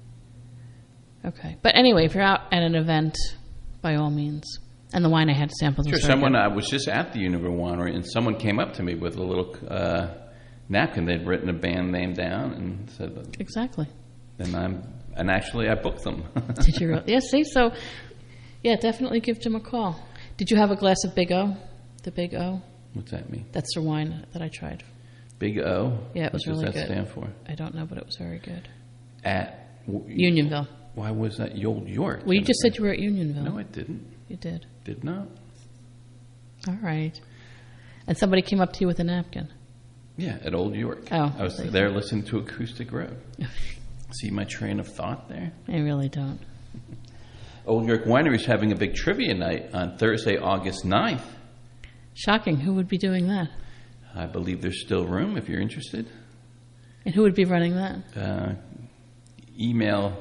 F: Okay. But anyway, if you're out at an event, by all means. And the wine I had sampled was
H: Sure,
F: very
H: I was just at the Unionville Winery, and someone came up to me with a little napkin. They'd written a band name down and said...
F: Exactly.
H: And actually, I booked them.
F: Did you really? Yeah, see? So, yeah, definitely give Jim a call. Did you have a glass of Big O? The Big O?
H: What's that mean?
F: That's the wine that I tried.
H: Big O?
F: Yeah, it was really good.
H: What does that stand for?
F: I don't know, but it was very good.
H: At...
F: Unionville.
H: Why was that Old York?
F: Well, you just said you were at Unionville.
H: No, I didn't.
F: You did.
H: Did not.
F: All right. And somebody came up to you with a napkin.
H: Yeah, at Old York.
F: Oh.
H: I was there listening to Acoustic Road. See my train of thought there?
F: I really don't.
H: Old York Winery is having a big trivia night on Thursday, August 9th.
F: Shocking. Who would be doing that?
H: I believe there's still room if you're interested.
F: And who would be running that?
H: Email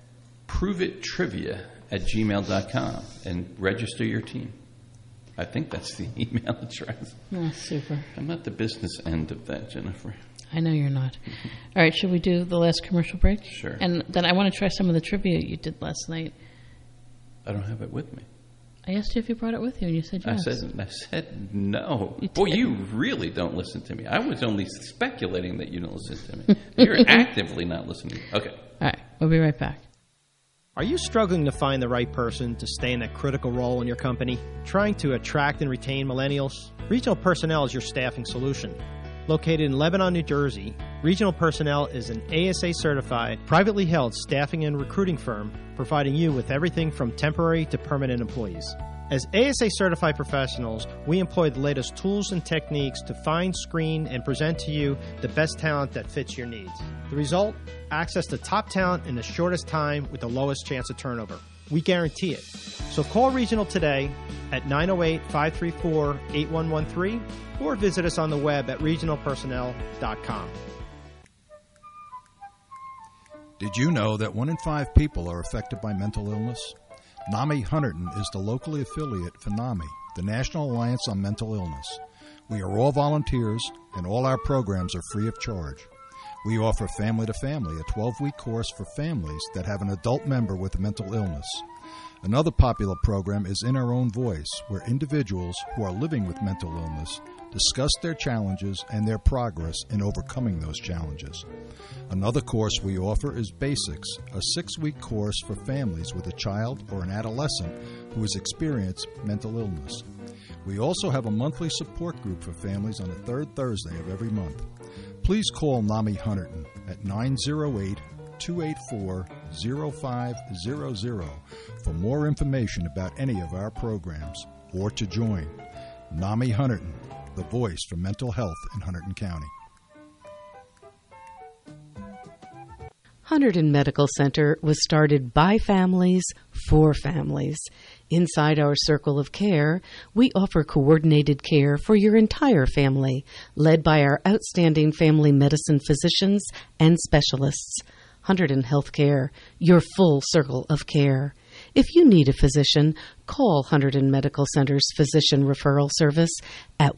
H: proveittrivia@gmail.com and register your team. I think that's the email address.
F: Oh, super.
H: I'm not the business end of that, Jennifer.
F: I know you're not. All right, should we do the last commercial break?
H: Sure.
F: And then I want to try some of the trivia you did last night.
H: I don't have it with me.
F: I asked you if you brought it with you, and you said yes.
H: I said no.
F: You
H: Boy, you really don't listen to me. I was only speculating that you don't listen to me. You're actively not listening. Okay.
F: All right, we'll be right back.
J: Are you struggling to find the right person to stay in a critical role in your company? Trying to attract and retain millennials? Regional Personnel is your staffing solution. Located in Lebanon, New Jersey, Regional Personnel is an ASA-certified, privately held staffing and recruiting firm providing you with everything from temporary to permanent employees. As ASA-certified professionals, we employ the latest tools and techniques to find, screen, and present to you the best talent that fits your needs. The result? Access to top talent in the shortest time with the lowest chance of turnover. We guarantee it. So call Regional today at 908-534-8113 or visit us on the web at regionalpersonnel.com.
K: Did you know that 1 in 5 people are affected by mental illness? NAMI Hunterdon is the locally affiliate for NAMI, the National Alliance on Mental Illness. We are all volunteers, and all our programs are free of charge. We offer Family to Family, a 12-week course for families that have an adult member with a mental illness. Another popular program is In Our Own Voice, where individuals who are living with mental illness discuss their challenges and their progress in overcoming those challenges. Another course we offer is Basics, a 6-week course for families with a child or an adolescent who has experienced mental illness. We also have a monthly support group for families on the third Thursday of every month. Please call NAMI Hunterdon at 908-284-0500 for more information about any of our programs or to join. NAMI Hunterdon, the voice for mental health in Hunterdon County.
L: Hunterdon Medical Center was started by families for families. Inside our circle of care, we offer coordinated care for your entire family, led by our outstanding family medicine physicians and specialists. Hunterdon Healthcare, your full circle of care. If you need a physician, call Hunterdon Medical Center's Physician Referral Service at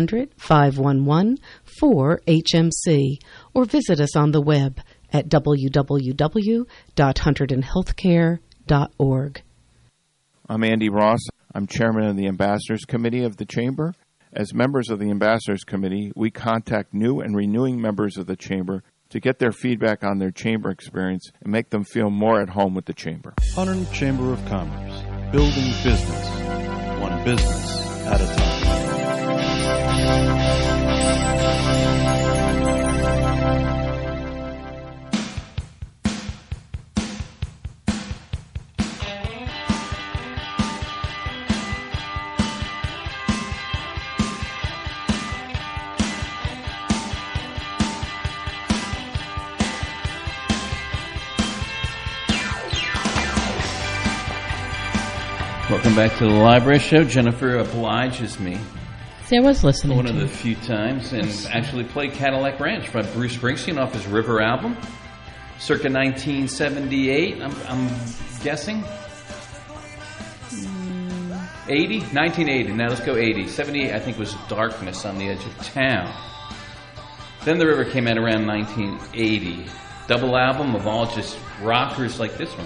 L: 1-800-511-4HMC or visit us on the web at www.hunterdonhealthcare.org.
M: I'm Andy Ross. I'm chairman of the Ambassadors Committee of the Chamber. As members of the Ambassadors Committee, we contact new and renewing members of the Chamber to get their feedback on their Chamber experience and make them feel more at home with the Chamber.
N: Hunterdon Chamber of Commerce, building business, one business at a time.
H: Welcome back to the Library Show. Jennifer obliges me.
F: See, I was listening
H: one of the few times and actually played Cadillac Ranch by Bruce Springsteen off his River album, circa 1978, I'm guessing. 80? 1980. Now let's go 80. 78, I think, was Darkness on the Edge of Town. Then The River came out around 1980. Double album of all just rockers like this one.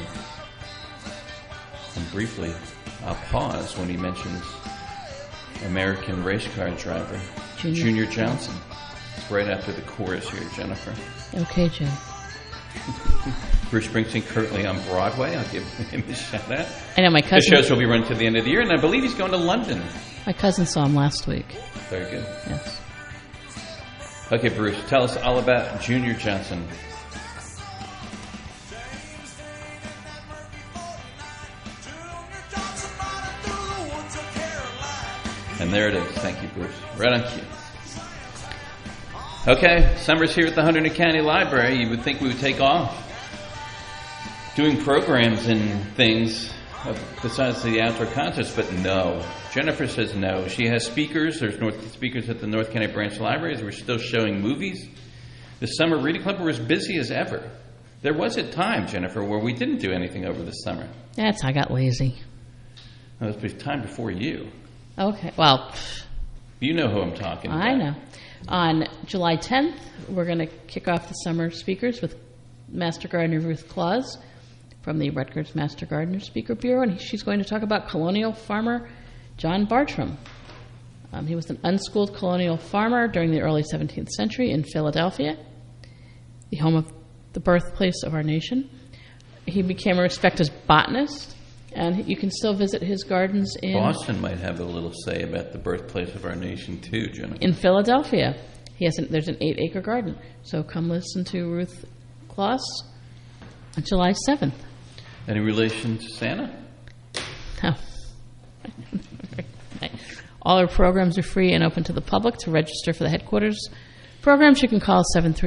H: And briefly, I'll pause when he mentions American race car driver Junior Johnson. It's right after the chorus here, Jennifer.
F: Okay, Jim.
H: Bruce Springsteen currently on Broadway. I'll give him a shout out.
F: I know my cousin.
H: The shows will be running to the end of the year, and I believe he's going to London.
F: My cousin saw him last week.
H: Very good.
F: Yes.
H: Okay, Bruce, tell us all about Junior Johnson. And there it is. Thank you, Bruce. Right on cue. Okay, summer's here at the Hunterdon County Library. You would think we would take off doing programs and things besides the outdoor concerts, but no. Jennifer says no. She has speakers. There's speakers at the North County Branch Libraries. We're still showing movies. The summer reading club were as busy as ever. There was a time, Jennifer, where we didn't do anything over the summer.
F: I got lazy.
H: That was time before you.
F: Okay, well...
H: You know who I'm talking about.
F: I know. On July 10th, we're going to kick off the summer speakers with Master Gardener Ruth Claus from the Rutgers Master Gardener Speaker Bureau, and she's going to talk about colonial farmer John Bartram. He was an unschooled colonial farmer during the early 17th century in Philadelphia, the home of the birthplace of our nation. He became a respected botanist, and you can still visit his gardens in...
H: Boston might have a little say about the birthplace of our nation, too, Jennifer.
F: In Philadelphia. There's an 8-acre garden. So come listen to Ruth Claus on July 7th.
H: Any relation to Santa?
F: No. All our programs are free and open to the public. To register for the headquarters programs, you can call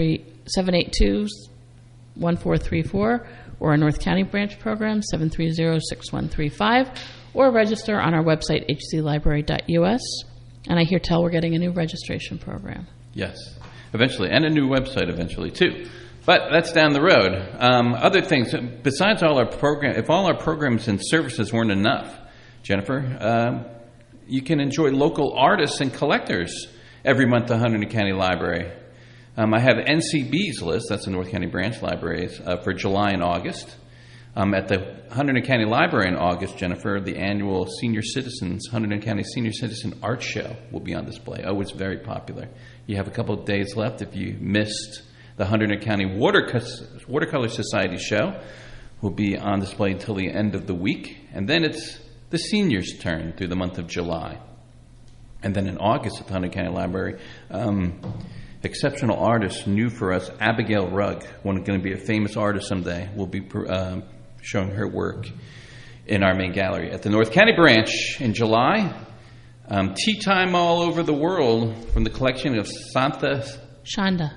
F: 782-1434, or our North County branch program, 730-6135, or register on our website, hclibrary.us. And I hear tell we're getting a new registration program.
H: Yes, eventually, and a new website eventually, too. But that's down the road. Other things, besides all our program, if all our programs and services weren't enough, Jennifer, you can enjoy local artists and collectors every month at Hunterdon County Library. I have NCB's list, that's the North County Branch Libraries, for July and August. At the Hunterdon County Library in August, Jennifer, the annual Hunterdon County Senior Citizen Art Show will be on display. Oh, it's very popular. You have a couple of days left if you missed the Hunterdon County Watercolor Society show. Will be on display until the end of the week. And then it's the seniors' turn through the month of July. And then in August at the Hunterdon County Library, exceptional artist, new for us, Abigail Rugg, one going to be a famous artist someday, will be showing her work in our main gallery. At the North County Branch in July, tea time all over the world from the collection of
F: Shonda.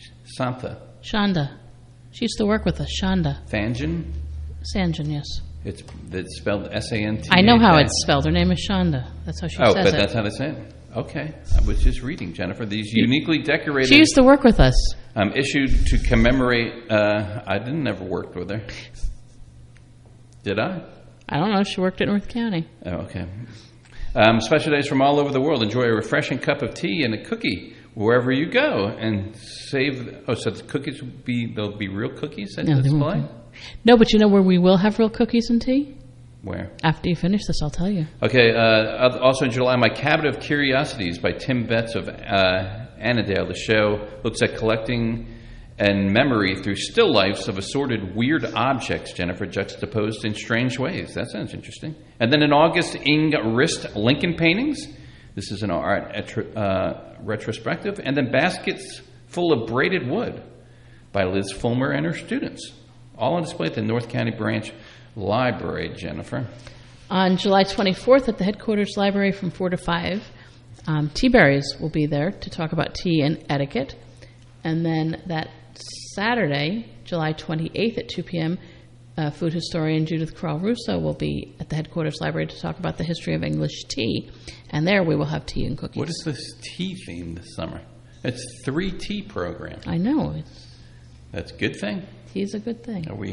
F: She used to work with us, Shonda.
H: Sanjan,
F: yes.
H: It's spelled S-A-N-T.
F: I know how it's spelled. Her name is Shonda. That's how she says it.
H: Oh, but that's how they say it. Okay. I was just reading, Jennifer. These uniquely decorated...
F: She used to work with us.
H: Issued to commemorate... I didn't ever work with her. Did I?
F: I don't know. She worked at North County.
H: Oh, okay. Special days from all over the world. Enjoy a refreshing cup of tea and a cookie wherever you go. And save... Oh, so the cookies there'll be real cookies at the display?
F: No, but you know where we will have real cookies and tea?
H: Where?
F: After you finish this, I'll tell you.
H: Okay. Also in July, My Cabinet of Curiosities by Tim Betts of Annandale. The show looks at collecting and memory through still lifes of assorted weird objects, Jennifer, juxtaposed in strange ways. That sounds interesting. And then in August, Ing Rist Lincoln paintings. This is an art retrospective. And then Baskets Full of Braided Wood by Liz Fulmer and her students. All on display at the North County Branch Library, Jennifer.
F: On July 24th at the headquarters library from 4 to 5, Tea Berries will be there to talk about tea and etiquette. And then that Saturday, July 28th at 2 p.m., food historian Judith Kroll-Russo will be at the headquarters library to talk about the history of English tea. And there we will have tea and cookies.
H: What is this tea theme this summer? It's 3 tea programs.
F: I know.
H: That's a good thing.
F: Tea's a good thing.
H: I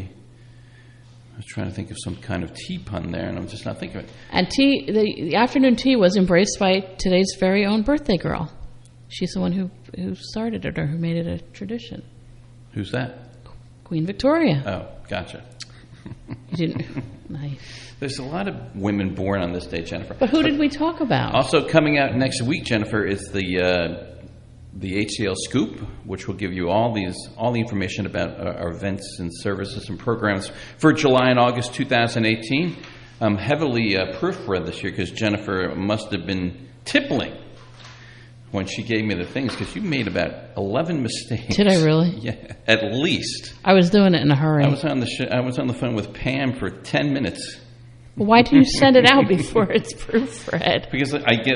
H: was trying to think of some kind of tea pun there, and I'm just not thinking of it.
F: And tea, the afternoon tea was embraced by today's very own birthday girl. She's the one who started it or who made it a tradition.
H: Who's that?
F: Queen Victoria.
H: Oh, gotcha.
F: You didn't. Nice.
H: There's a lot of women born on this day, Jennifer.
F: But who did we talk about?
H: Also coming out next week, Jennifer, is the HCL Scoop, which will give you all the information about our events and services and programs for July and August 2018. I'm heavily proofread this year because Jennifer must have been tippling when she gave me the things, because you made about 11 mistakes.
F: Did I really?
H: Yeah, at least.
F: I was doing it in a hurry.
H: I was on the phone with Pam for 10 minutes.
F: Why do you send it out before it's proofread?
H: Because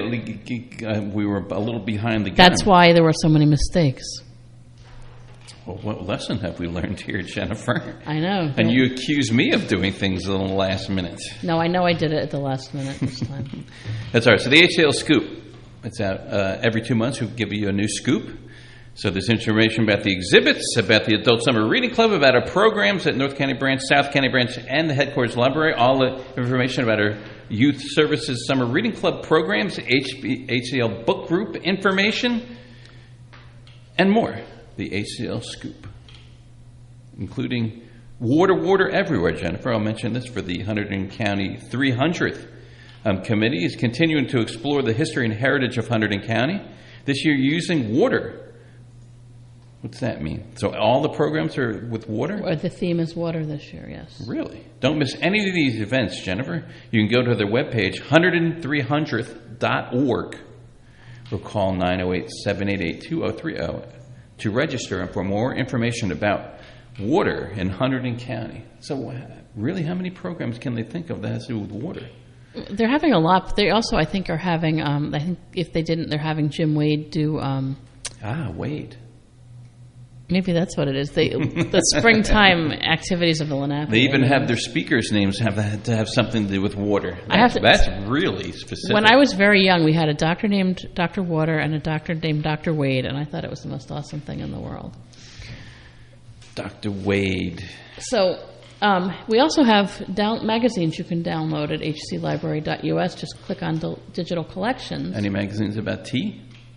H: we were a little behind the gun.
F: That's why there were so many mistakes.
H: Well, what lesson have we learned here, Jennifer?
F: I know.
H: And you accuse me of doing things in the last minute.
F: No, I know I did it at the last minute this time.
H: That's all right. So the HCL Scoop, it's out every 2 months. We'll give you a new scoop. So there's information about the exhibits, about the Adult Summer Reading Club, about our programs at North County Branch, South County Branch, and the headquarters library. All the information about our Youth Services Summer Reading Club programs, HCL Book Group information, and more. The HCL Scoop, including Water Everywhere, Jennifer. I'll mention this for the Hunterdon County 300th Committee is continuing to explore the history and heritage of Hunterdon County. This year using water. What's that mean? So all the programs are with water?
F: Or the theme is water this year, yes.
H: Really? Don't miss any of these events, Jennifer. You can go to their webpage, 100and300th.org, or call 908-788-2030 to register and for more information about water in Hunterdon County. So really, how many programs can they think of that has to do with water?
F: They're having a lot. They also, I think, are having, I think if they didn't, they're having Jim Wade do...
H: Wade.
F: Maybe that's what it is. The springtime activities of the Lenape.
H: They even have their speakers' names to have something to do with water. That's really specific.
F: When I was very young, we had a doctor named Dr. Water and a doctor named Dr. Wade, and I thought it was the most awesome thing in the world.
H: Dr. Wade.
F: So we also have magazines you can download at hclibrary.us. Just click on digital collections.
H: Any magazines about tea?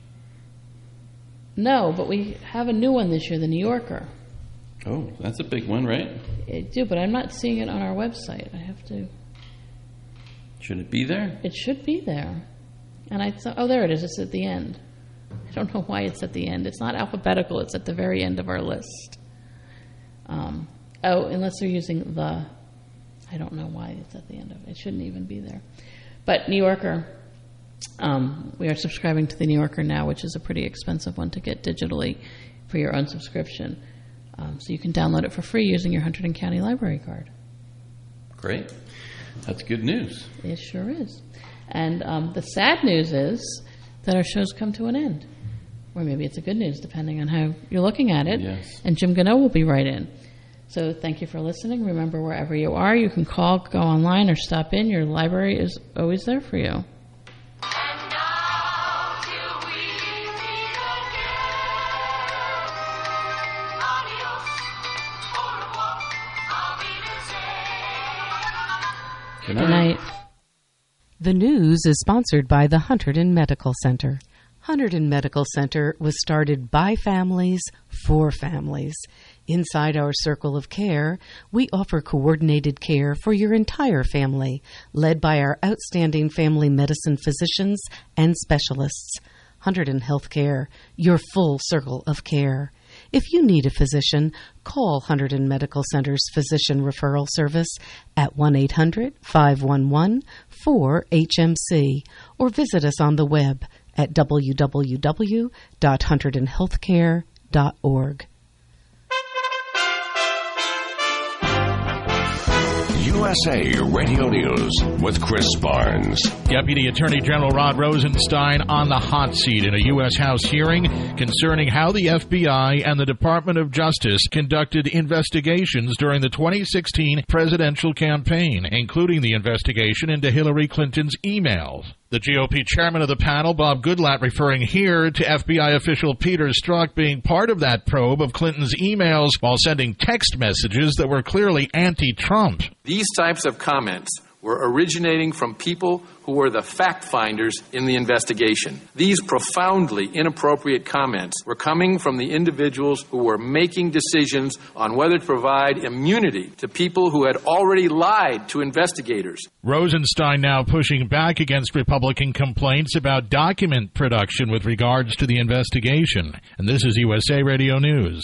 F: No, but we have a new one this year, The New Yorker.
H: Oh, that's a big one, right?
F: I do, but I'm not seeing it on our website. I have to...
H: Should it be there?
F: It should be there. And I thought, oh, there it is. It's at the end. I don't know why it's at the end. It's not alphabetical. It's at the very end of our list. Unless they're using the... I don't know why it's at the end of it. It shouldn't even be there. But New Yorker, we are subscribing to the New Yorker now, which is a pretty expensive one to get digitally for your own subscription. So you can download it for free using your Hunterdon County Library card.
H: Great. That's good news.
F: It sure is. And the sad news is that our show's come to an end. Or maybe it's a good news, depending on how you're looking at it.
H: Yes.
F: And Jim Gano will be right in. So thank you for listening. Remember, wherever you are, you can call, go online, or stop in. Your library is always there for you.
H: Good night.
L: The news is sponsored by the Hunterdon Medical Center. Hunterdon Medical Center was started by families for families. Inside our circle of care, we offer coordinated care for your entire family, led by our outstanding family medicine physicians and specialists. Hunterdon Healthcare, your full circle of care. If you need a physician, call Hunterdon Medical Center's Physician Referral Service at 1-800-511-4HMC or visit us on the web at www.hunterdonhealthcare.org.
O: USA Radio News with Chris Barnes.
B: Deputy Attorney General Rod Rosenstein on the hot seat in a U.S. House hearing concerning how the FBI and the Department of Justice conducted investigations during the 2016 presidential campaign, including the investigation into Hillary Clinton's emails. The GOP chairman of the panel, Bob Goodlatte, referring here to FBI official Peter Strzok being part of that probe of Clinton's emails while sending text messages that were clearly anti-Trump.
P: These types of comments were originating from people who were the fact-finders in the investigation. These profoundly inappropriate comments were coming from the individuals who were making decisions on whether to provide immunity to people who had already lied to investigators.
B: Rosenstein now pushing back against Republican complaints about document production with regards to the investigation. And this is USA Radio News.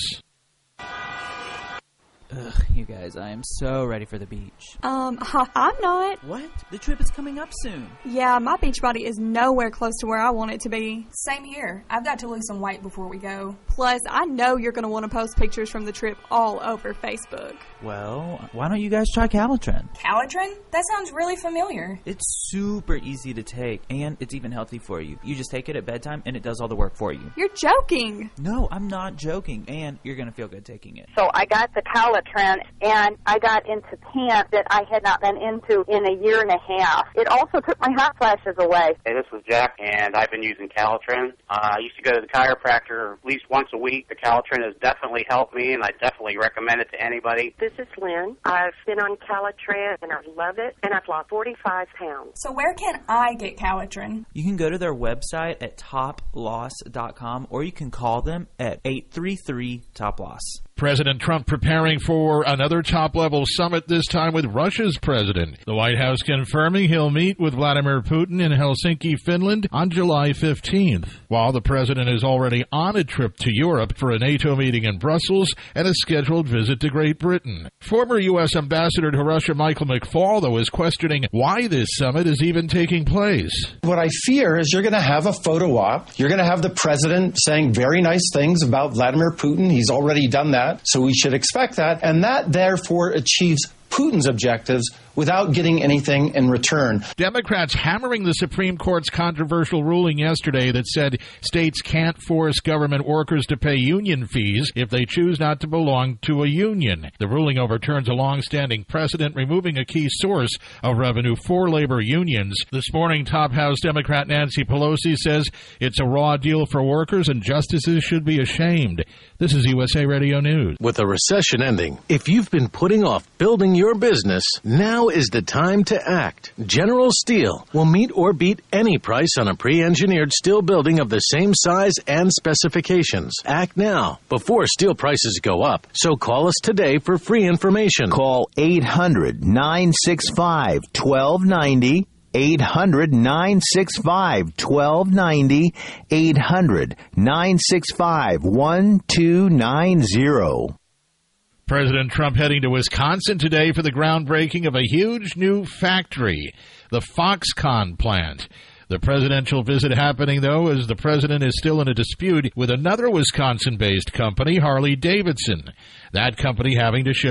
Q: Ugh, you guys, I am so ready for the beach.
R: I'm not.
Q: What? The trip is coming up soon.
R: Yeah, my beach body is nowhere close to where I want it to be.
S: Same here. I've got to lose some weight before we go.
R: Plus, I know you're going to want to post pictures from the trip all over Facebook.
Q: Well, why don't you guys try Calitrin?
S: Calitrin? That sounds really familiar.
Q: It's super easy to take, and it's even healthy for you. You just take it at bedtime, and it does all the work for you.
R: You're joking.
Q: No, I'm not joking, and you're going to feel good taking it.
T: So I got the Calitrin, and I got into pants that I had not been into in a year and a half. It also took my hot flashes away.
U: Hey, this is Jack, and I've been using Calitrin. I used to go to the chiropractor at least once a week. The Calitrin has definitely helped me, and I definitely recommend it to anybody.
V: This is Lynn. I've been on Calitrin, and I love it, and I've lost 45 pounds.
S: So where can I get Calitrin?
Q: You can go to their website at toploss.com, or you can call them at 833-TOP-LOSS.
B: President Trump preparing for another top-level summit, this time with Russia's president. The White House confirming he'll meet with Vladimir Putin in Helsinki, Finland on July 15th, while the president is already on a trip to Europe for a NATO meeting in Brussels and a scheduled visit to Great Britain. Former U.S. Ambassador to Russia Michael McFaul, though, is questioning why this summit is even taking place.
W: What I fear is you're going to have a photo op. You're going to have the president saying very nice things about Vladimir Putin. He's already done that. So we should expect that. And that, therefore, achieves Putin's objectives without getting anything in return.
B: Democrats hammering the Supreme Court's controversial ruling yesterday that said states can't force government workers to pay union fees if they choose not to belong to a union. The ruling overturns a long-standing precedent, removing a key source of revenue for labor unions. This morning, top House Democrat Nancy Pelosi says it's a raw deal for workers and justices should be ashamed. This is USA Radio News.
A: With a recession ending, if you've been putting off building your business, now is the time to act. General Steel will meet or beat any price on a pre-engineered steel building of the same size and specifications. Act now before steel prices go up. So call us today for free information.
C: Call 800-965-1290. 800-965-1290. 800-965-1290.
B: President Trump heading to Wisconsin today for the groundbreaking of a huge new factory, the Foxconn plant. The presidential visit happening, though, as the president is still in a dispute with another Wisconsin-based company, Harley-Davidson. That company having to ship